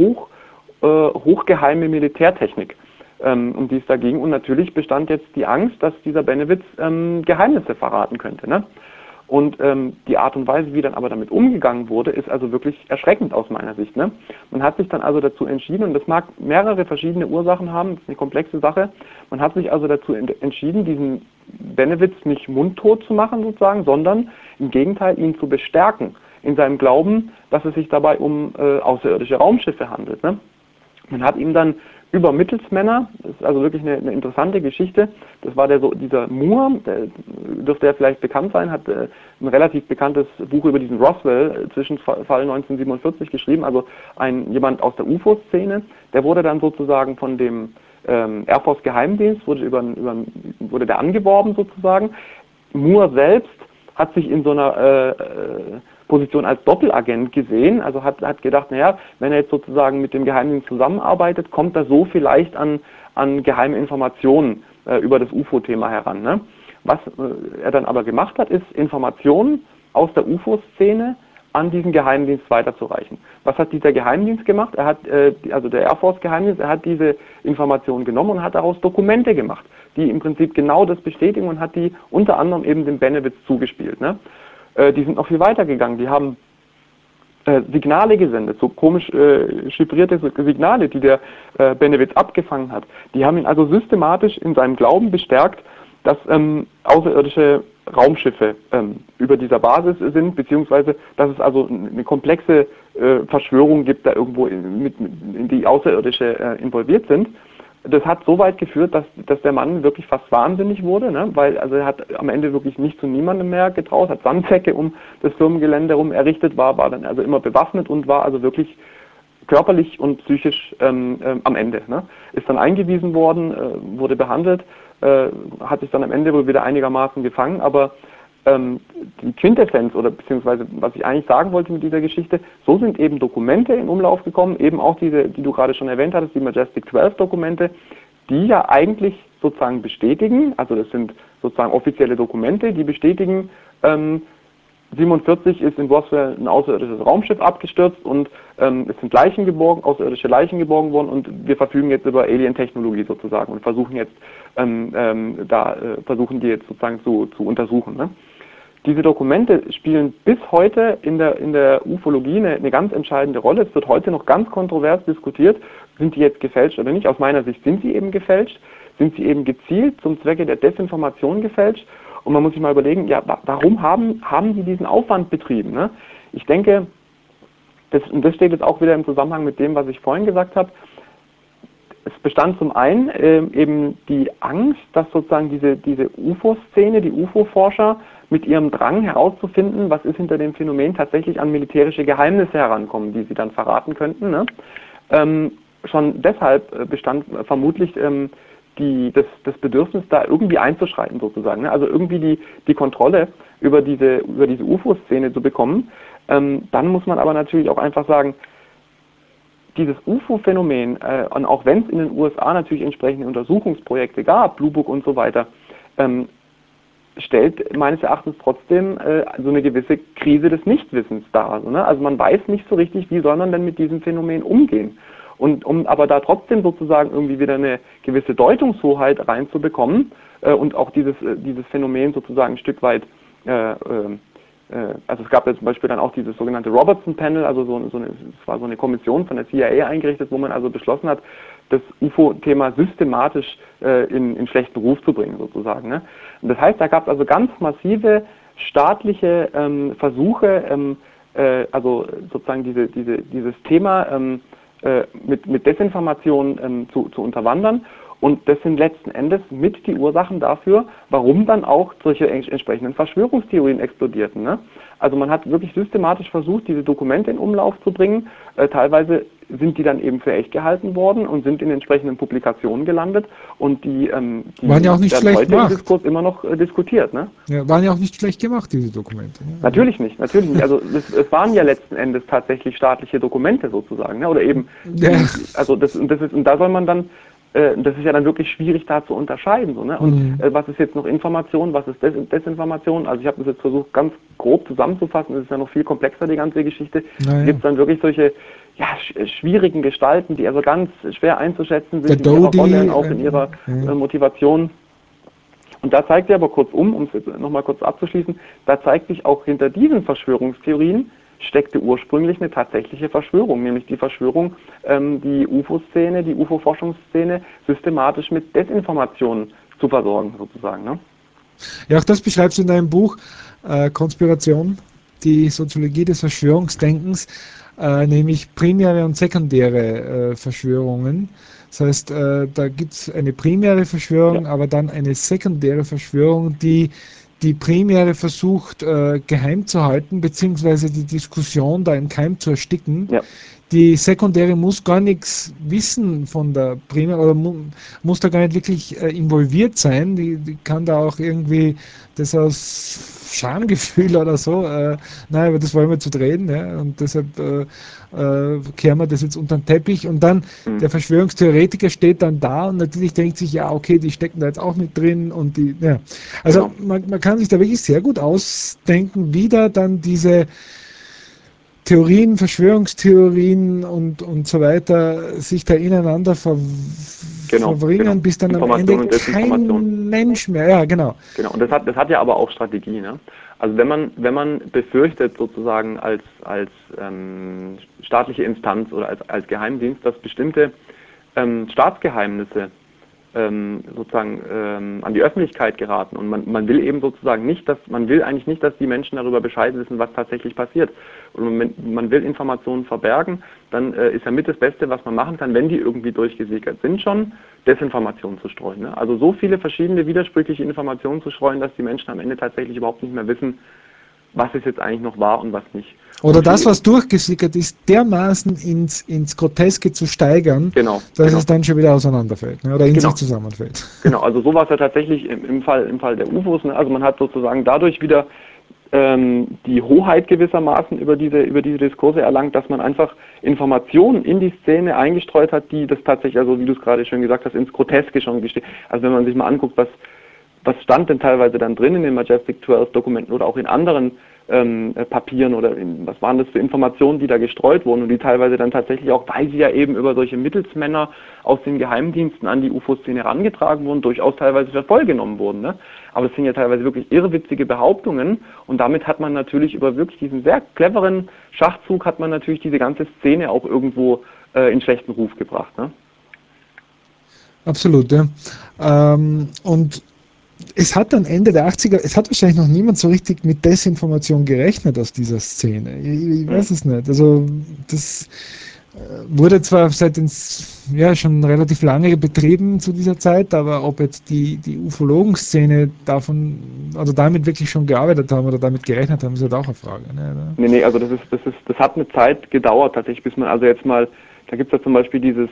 hochgeheime Militärtechnik, um die es da ging. Und natürlich bestand jetzt die Angst, dass dieser Benewitz Geheimnisse verraten könnte. Ne? Und die Art und Weise, wie dann aber damit umgegangen wurde, ist also wirklich erschreckend aus meiner Sicht. Ne? Man hat sich dann also dazu entschieden, und das mag mehrere verschiedene Ursachen haben, das ist eine komplexe Sache, man hat sich also dazu entschieden, diesen Benewitz nicht mundtot zu machen sozusagen, sondern im Gegenteil ihn zu bestärken in seinem Glauben, dass es sich dabei um außerirdische Raumschiffe handelt. Ne? Man hat ihm dann über Mittelsmänner, das ist also wirklich eine interessante Geschichte, das war dieser Moore, der dürfte ja vielleicht bekannt sein, hat ein relativ bekanntes Buch über diesen Roswell-Zwischenfall 1947 geschrieben, also jemand aus der UFO-Szene, der wurde dann sozusagen von dem Air Force Geheimdienst, wurde der angeworben sozusagen. Moore selbst hat sich in so einer Position als Doppelagent gesehen, also hat gedacht, naja, wenn er jetzt sozusagen mit dem Geheimdienst zusammenarbeitet, kommt er so vielleicht an geheime Informationen über das UFO-Thema heran. Ne? Was er dann aber gemacht hat, ist Informationen aus der UFO-Szene an diesen Geheimdienst weiterzureichen. Was hat dieser Geheimdienst gemacht? Also der Air Force Geheimdienst, er hat diese Informationen genommen und hat daraus Dokumente gemacht, die im Prinzip genau das bestätigen und hat die unter anderem eben dem Benewitz zugespielt. Ne? Die sind noch viel weiter gegangen. Die haben Signale gesendet, so komisch chiffrierte Signale, die der Benewitz abgefangen hat. Die haben ihn also systematisch in seinem Glauben bestärkt, dass außerirdische Raumschiffe über dieser Basis sind, beziehungsweise dass es also eine komplexe Verschwörung gibt, da irgendwo in die Außerirdische involviert sind. Das hat so weit geführt, dass der Mann wirklich fast wahnsinnig wurde, ne? Weil also er hat am Ende wirklich nicht zu niemandem mehr getraut, hat Sandsäcke um das Firmengelände herum errichtet, war dann also immer bewaffnet und war also wirklich körperlich und psychisch am Ende. Ne? Ist dann eingewiesen worden, wurde behandelt, hat sich dann am Ende wohl wieder einigermaßen gefangen, aber die Quintessenz oder beziehungsweise was ich eigentlich sagen wollte mit dieser Geschichte, so sind eben Dokumente in Umlauf gekommen, eben auch diese, die du gerade schon erwähnt hattest, die Majestic 12 Dokumente, die ja eigentlich sozusagen bestätigen, also das sind sozusagen offizielle Dokumente, die bestätigen, 47 ist in Roswell ein außerirdisches Raumschiff abgestürzt und es sind außerirdische Leichen geborgen worden und wir verfügen jetzt über Alien-Technologie sozusagen und versuchen jetzt versuchen die jetzt sozusagen zu untersuchen. Ne? Diese Dokumente spielen bis heute in der Ufologie eine ganz entscheidende Rolle. Es wird heute noch ganz kontrovers diskutiert, sind die jetzt gefälscht oder nicht. Aus meiner Sicht sind sie eben gefälscht, sind sie eben gezielt zum Zwecke der Desinformation gefälscht. Und man muss sich mal überlegen, ja, warum haben die diesen Aufwand betrieben? Ne? Ich denke, das steht jetzt auch wieder im Zusammenhang mit dem, was ich vorhin gesagt habe. Es bestand zum einen eben die Angst, dass sozusagen diese UFO-Szene, die UFO-Forscher mit ihrem Drang herauszufinden, was ist hinter dem Phänomen, tatsächlich an militärische Geheimnisse herankommen, die sie dann verraten könnten. Ne? Schon deshalb bestand vermutlich das Bedürfnis, da irgendwie einzuschreiten sozusagen. Ne? Also irgendwie die Kontrolle über diese UFO-Szene zu bekommen. Dann muss man aber natürlich auch einfach sagen, dieses UFO-Phänomen, und auch wenn es in den USA natürlich entsprechende Untersuchungsprojekte gab, Blue Book und so weiter, stellt meines Erachtens trotzdem so eine gewisse Krise des Nichtwissens dar. Also, ne? Also man weiß nicht so richtig, wie soll man denn mit diesem Phänomen umgehen. Und um aber da trotzdem sozusagen irgendwie wieder eine gewisse Deutungshoheit reinzubekommen und auch dieses Phänomen sozusagen ein Stück weit also es gab ja zum Beispiel dann auch dieses sogenannte Robertson Panel, also es war so eine Kommission von der CIA eingerichtet, wo man also beschlossen hat, das UFO-Thema systematisch in schlechten Ruf zu bringen, sozusagen. Ne? Und das heißt, da gab es also ganz massive staatliche Versuche, also sozusagen dieses Thema mit Desinformation zu unterwandern. Und das sind letzten Endes mit die Ursachen dafür, warum dann auch solche entsprechenden Verschwörungstheorien explodierten. Ne? Also man hat wirklich systematisch versucht, diese Dokumente in Umlauf zu bringen. Teilweise sind die dann eben für echt gehalten worden und sind in entsprechenden Publikationen gelandet. Und die waren ja auch nicht werden schlecht heute im gemacht. Diskurs immer noch diskutiert. Ne? Ja, waren ja auch nicht schlecht gemacht, diese Dokumente. Ne? Natürlich nicht, natürlich nicht. Also es waren ja letzten Endes tatsächlich staatliche Dokumente sozusagen. Ne? Oder eben, Ja. und da soll man dann das ist ja dann wirklich schwierig da zu unterscheiden. So, ne? Und was ist jetzt noch Information, was ist Desinformation? Also ich habe das jetzt versucht ganz grob zusammenzufassen, das ist ja noch viel komplexer, die ganze Geschichte. Da gibt es dann wirklich solche schwierigen Gestalten, die also ganz schwer einzuschätzen sind in ihrer Rolle, auch in ihrer Motivation. Und da zeigt sich aber kurzum, um es jetzt nochmal kurz abzuschließen, da zeigt sich auch hinter diesen Verschwörungstheorien steckte ursprünglich eine tatsächliche Verschwörung, nämlich die Verschwörung, die UFO-Szene, die UFO-Forschungsszene systematisch mit Desinformationen zu versorgen, sozusagen. Ne? Ja, auch das beschreibst du in deinem Buch Konspiration, die Soziologie des Verschwörungsdenkens, nämlich primäre und sekundäre Verschwörungen. Das heißt, da gibt es eine primäre Verschwörung, aber dann eine sekundäre Verschwörung, die primäre versucht geheim zu halten, beziehungsweise die Diskussion da im Keim zu ersticken. Ja. Die sekundäre muss gar nichts wissen von der primären oder muss da gar nicht wirklich involviert sein. Die kann da auch irgendwie das aus Schamgefühl oder so, nein, aber das wollen wir zu reden, ja, und deshalb kehren wir das jetzt unter den Teppich und dann der Verschwörungstheoretiker steht dann da und natürlich denkt sich, ja, okay, die stecken da jetzt auch mit drin und die, ja. Also man kann sich da wirklich sehr gut ausdenken, wie da dann diese Theorien, Verschwörungstheorien und so weiter sich da ineinander verwringen, bis dann am Ende kein Mensch mehr, ja, genau. Genau, und das hat ja aber auch Strategie, ne? Also wenn man befürchtet sozusagen als staatliche Instanz oder als Geheimdienst, dass bestimmte Staatsgeheimnisse sozusagen an die Öffentlichkeit geraten und man will eben sozusagen nicht, man will eigentlich nicht, dass die Menschen darüber Bescheid wissen, was tatsächlich passiert. Und man will Informationen verbergen, dann ist ja mit das Beste, was man machen kann, wenn die irgendwie durchgesickert sind, schon Desinformation zu streuen. Ne? Also so viele verschiedene widersprüchliche Informationen zu streuen, dass die Menschen am Ende tatsächlich überhaupt nicht mehr wissen, was ist jetzt eigentlich noch wahr und was nicht. Oder das, was durchgesickert ist, dermaßen ins Groteske zu steigern, dass es dann schon wieder auseinanderfällt, ne? Oder in sich zusammenfällt. Genau, also so war es ja tatsächlich im Fall der UFOs. Ne? Also man hat sozusagen dadurch wieder die Hoheit gewissermaßen über diese Diskurse erlangt, dass man einfach Informationen in die Szene eingestreut hat, die das tatsächlich, also wie du es gerade schön gesagt hast, ins Groteske schon gesteht. Also wenn man sich mal anguckt, was stand denn teilweise dann drin in den Majestic 12 Dokumenten oder auch in anderen Papieren oder was waren das für Informationen, die da gestreut wurden und die teilweise dann tatsächlich auch, weil sie ja eben über solche Mittelsmänner aus den Geheimdiensten an die UFO-Szene herangetragen wurden, durchaus teilweise für voll genommen wurden. Ne? Aber es sind ja teilweise wirklich irrwitzige Behauptungen und damit hat man natürlich über wirklich diesen sehr cleveren Schachzug hat man natürlich diese ganze Szene auch irgendwo in schlechten Ruf gebracht. Ne? Absolut, ja. Und es hat dann Ende der 80er, es hat wahrscheinlich noch niemand so richtig mit Desinformation gerechnet aus dieser Szene. Ich weiß es nicht. Also das wurde zwar schon relativ lange betrieben zu dieser Zeit, aber ob jetzt die Ufologen-Szene damit wirklich schon gearbeitet haben oder damit gerechnet haben, ist halt auch eine Frage. Ne? Nee, also das hat eine Zeit gedauert tatsächlich, bis man also jetzt mal, da gibt es ja zum Beispiel dieses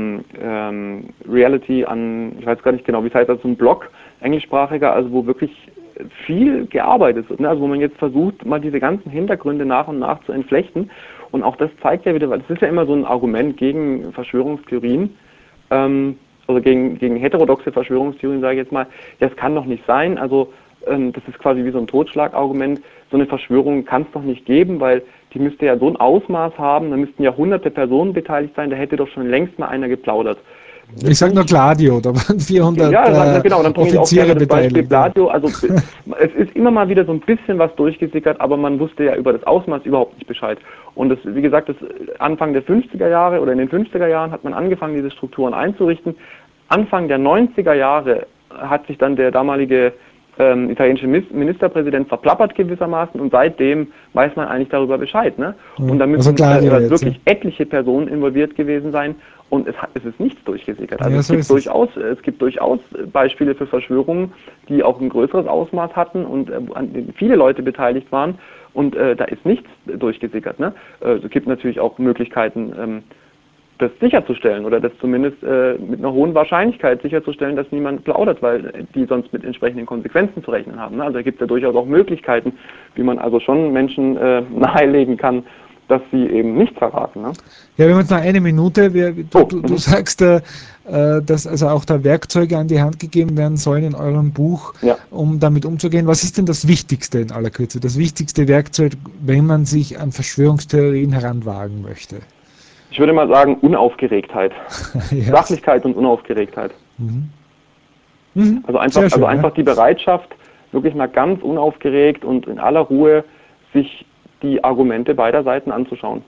Reality ich weiß gar nicht genau, wie es heißt, also ein Blog, englischsprachiger, also wo wirklich viel gearbeitet wird, ne? Also wo man jetzt versucht, mal diese ganzen Hintergründe nach und nach zu entflechten und auch das zeigt ja wieder, weil das ist ja immer so ein Argument gegen Verschwörungstheorien, also gegen heterodoxe Verschwörungstheorien, sage ich jetzt mal, ja, es kann doch nicht sein, also das ist quasi wie so ein Totschlagargument, so eine Verschwörung kann es doch nicht geben, weil die müsste ja so ein Ausmaß haben, da müssten ja hunderte Personen beteiligt sein, da hätte doch schon längst mal einer geplaudert. Ich sage nur Gladio, da waren 400 ja, genau, dann bringe ich auch Offiziere gerne das Beispiel beteiligt. Gladio. Also es ist immer mal wieder so ein bisschen was durchgesickert, aber man wusste ja über das Ausmaß überhaupt nicht Bescheid. Und das, wie gesagt, das Anfang der 50er Jahre oder in den 50er Jahren hat man angefangen, diese Strukturen einzurichten. Anfang der 90er Jahre hat sich dann der damalige italienische Ministerpräsident verplappert gewissermaßen und seitdem weiß man eigentlich darüber Bescheid. Ne? Und da Also müssen Gladio jetzt, wirklich etliche Personen involviert gewesen sein und es ist nichts durchgesickert. Also ja, so ist es. es gibt durchaus Beispiele für Verschwörungen, die auch ein größeres Ausmaß hatten und an denen viele Leute beteiligt waren und da ist nichts durchgesickert. Ne? Es gibt natürlich auch Möglichkeiten, das sicherzustellen oder das zumindest mit einer hohen Wahrscheinlichkeit sicherzustellen, dass niemand plaudert, weil die sonst mit entsprechenden Konsequenzen zu rechnen haben. Ne? Also da gibt es ja durchaus auch Möglichkeiten, wie man also schon Menschen nahelegen kann, dass sie eben nichts verraten. Ne? Ja, wir haben jetzt noch eine Minute. Du sagst, dass also auch da Werkzeuge an die Hand gegeben werden sollen in eurem Buch, Ja. um damit umzugehen. Was ist denn das Wichtigste in aller Kürze? Das wichtigste Werkzeug, wenn man sich an Verschwörungstheorien heranwagen möchte? Ich würde mal sagen, Unaufgeregtheit. Ja. Sachlichkeit und Unaufgeregtheit. Also Sehr schön, einfach die Bereitschaft, wirklich mal ganz unaufgeregt und in aller Ruhe sich die Argumente beider Seiten anzuschauen.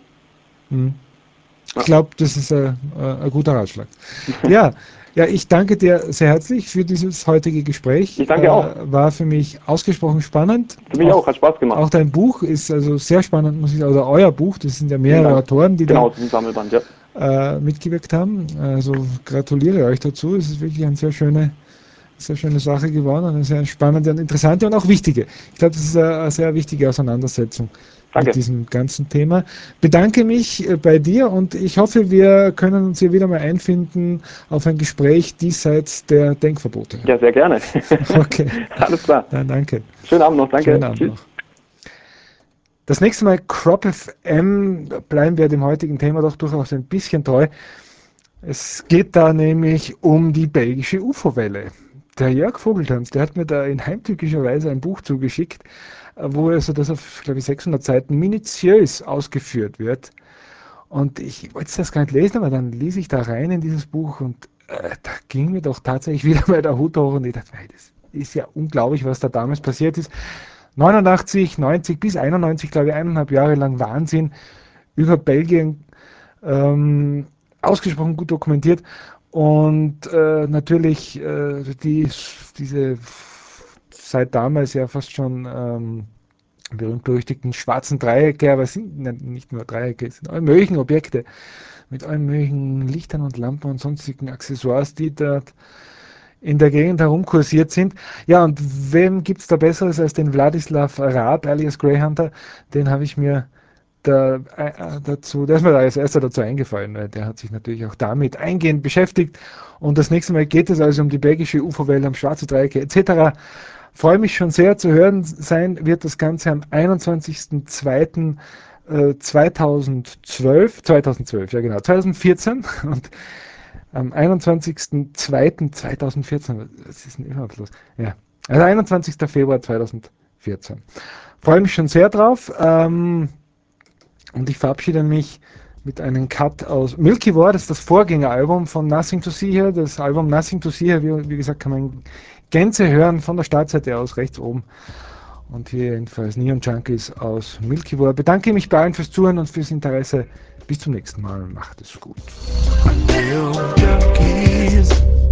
Ich glaube, das ist ein guter Ratschlag. Ja, ich danke dir sehr herzlich für dieses heutige Gespräch. Ich danke auch. War für mich ausgesprochen spannend. Für mich auch, hat Spaß gemacht. Auch dein Buch ist also sehr spannend, muss ich sagen, oder euer Buch, das sind ja mehrere Autoren, die genau, das ist ein Sammelband, da mitgewirkt haben. Also gratuliere euch dazu. Es ist wirklich eine sehr schöne Sache geworden, eine sehr spannende und interessante und auch wichtige. Ich glaube, das ist eine sehr wichtige Auseinandersetzung mit diesem ganzen Thema. Bedanke mich bei dir und ich hoffe, wir können uns hier wieder mal einfinden auf ein Gespräch diesseits der Denkverbote. Ja, sehr gerne. Okay. Alles klar. Dann danke. Schönen Abend noch, danke. Schönen Abend noch. Das nächste Mal Crop FM, bleiben wir dem heutigen Thema doch durchaus ein bisschen treu. Es geht da nämlich um die belgische UFO-Welle. Der Jörg Vogeltanz, der hat mir da in heimtückischer Weise ein Buch zugeschickt, wo also das auf, glaube ich, 600 Seiten minutiös ausgeführt wird. Und ich wollte das gar nicht lesen, aber dann ließ ich da rein in dieses Buch und da ging mir doch tatsächlich wieder mal der Hut hoch und ich dachte, das ist ja unglaublich, was da damals passiert ist. 89, 90 bis 91, glaube ich, 1,5 Jahre lang Wahnsinn über Belgien, ausgesprochen gut dokumentiert und natürlich diese seit damals ja fast schon berühmt-berüchtigten schwarzen Dreiecke, aber es sind nicht nur Dreiecke, es sind alle möglichen Objekte mit allen möglichen Lichtern und Lampen und sonstigen Accessoires, die dort in der Gegend herumkursiert sind. Ja, und wem gibt es da Besseres als den Wladislaw Raab, alias Greyhunter? Den habe ich mir der ist mir da als erster dazu eingefallen, weil der hat sich natürlich auch damit eingehend beschäftigt. Und das nächste Mal geht es also um die belgische UFO-Welle, um schwarze Dreiecke etc. Freue mich schon sehr zu hören sein, wird das Ganze am 21.02.2012, ja genau, 2014 und am 21.02.2014, was ist denn überhaupt los? Ja, also 21. Februar 2014. Freue mich schon sehr drauf. Und ich verabschiede mich mit einem Cut aus Milky War, das ist das Vorgängeralbum von Nothing to See Here. Das Album Nothing to See Here, wie gesagt, kann man Gänze hören von der Startseite aus rechts oben. Und hier jedenfalls Neon Junkies aus Milky War. Bedanke mich bei allen fürs Zuhören und fürs Interesse. Bis zum nächsten Mal. Macht es gut. Neon Junkies.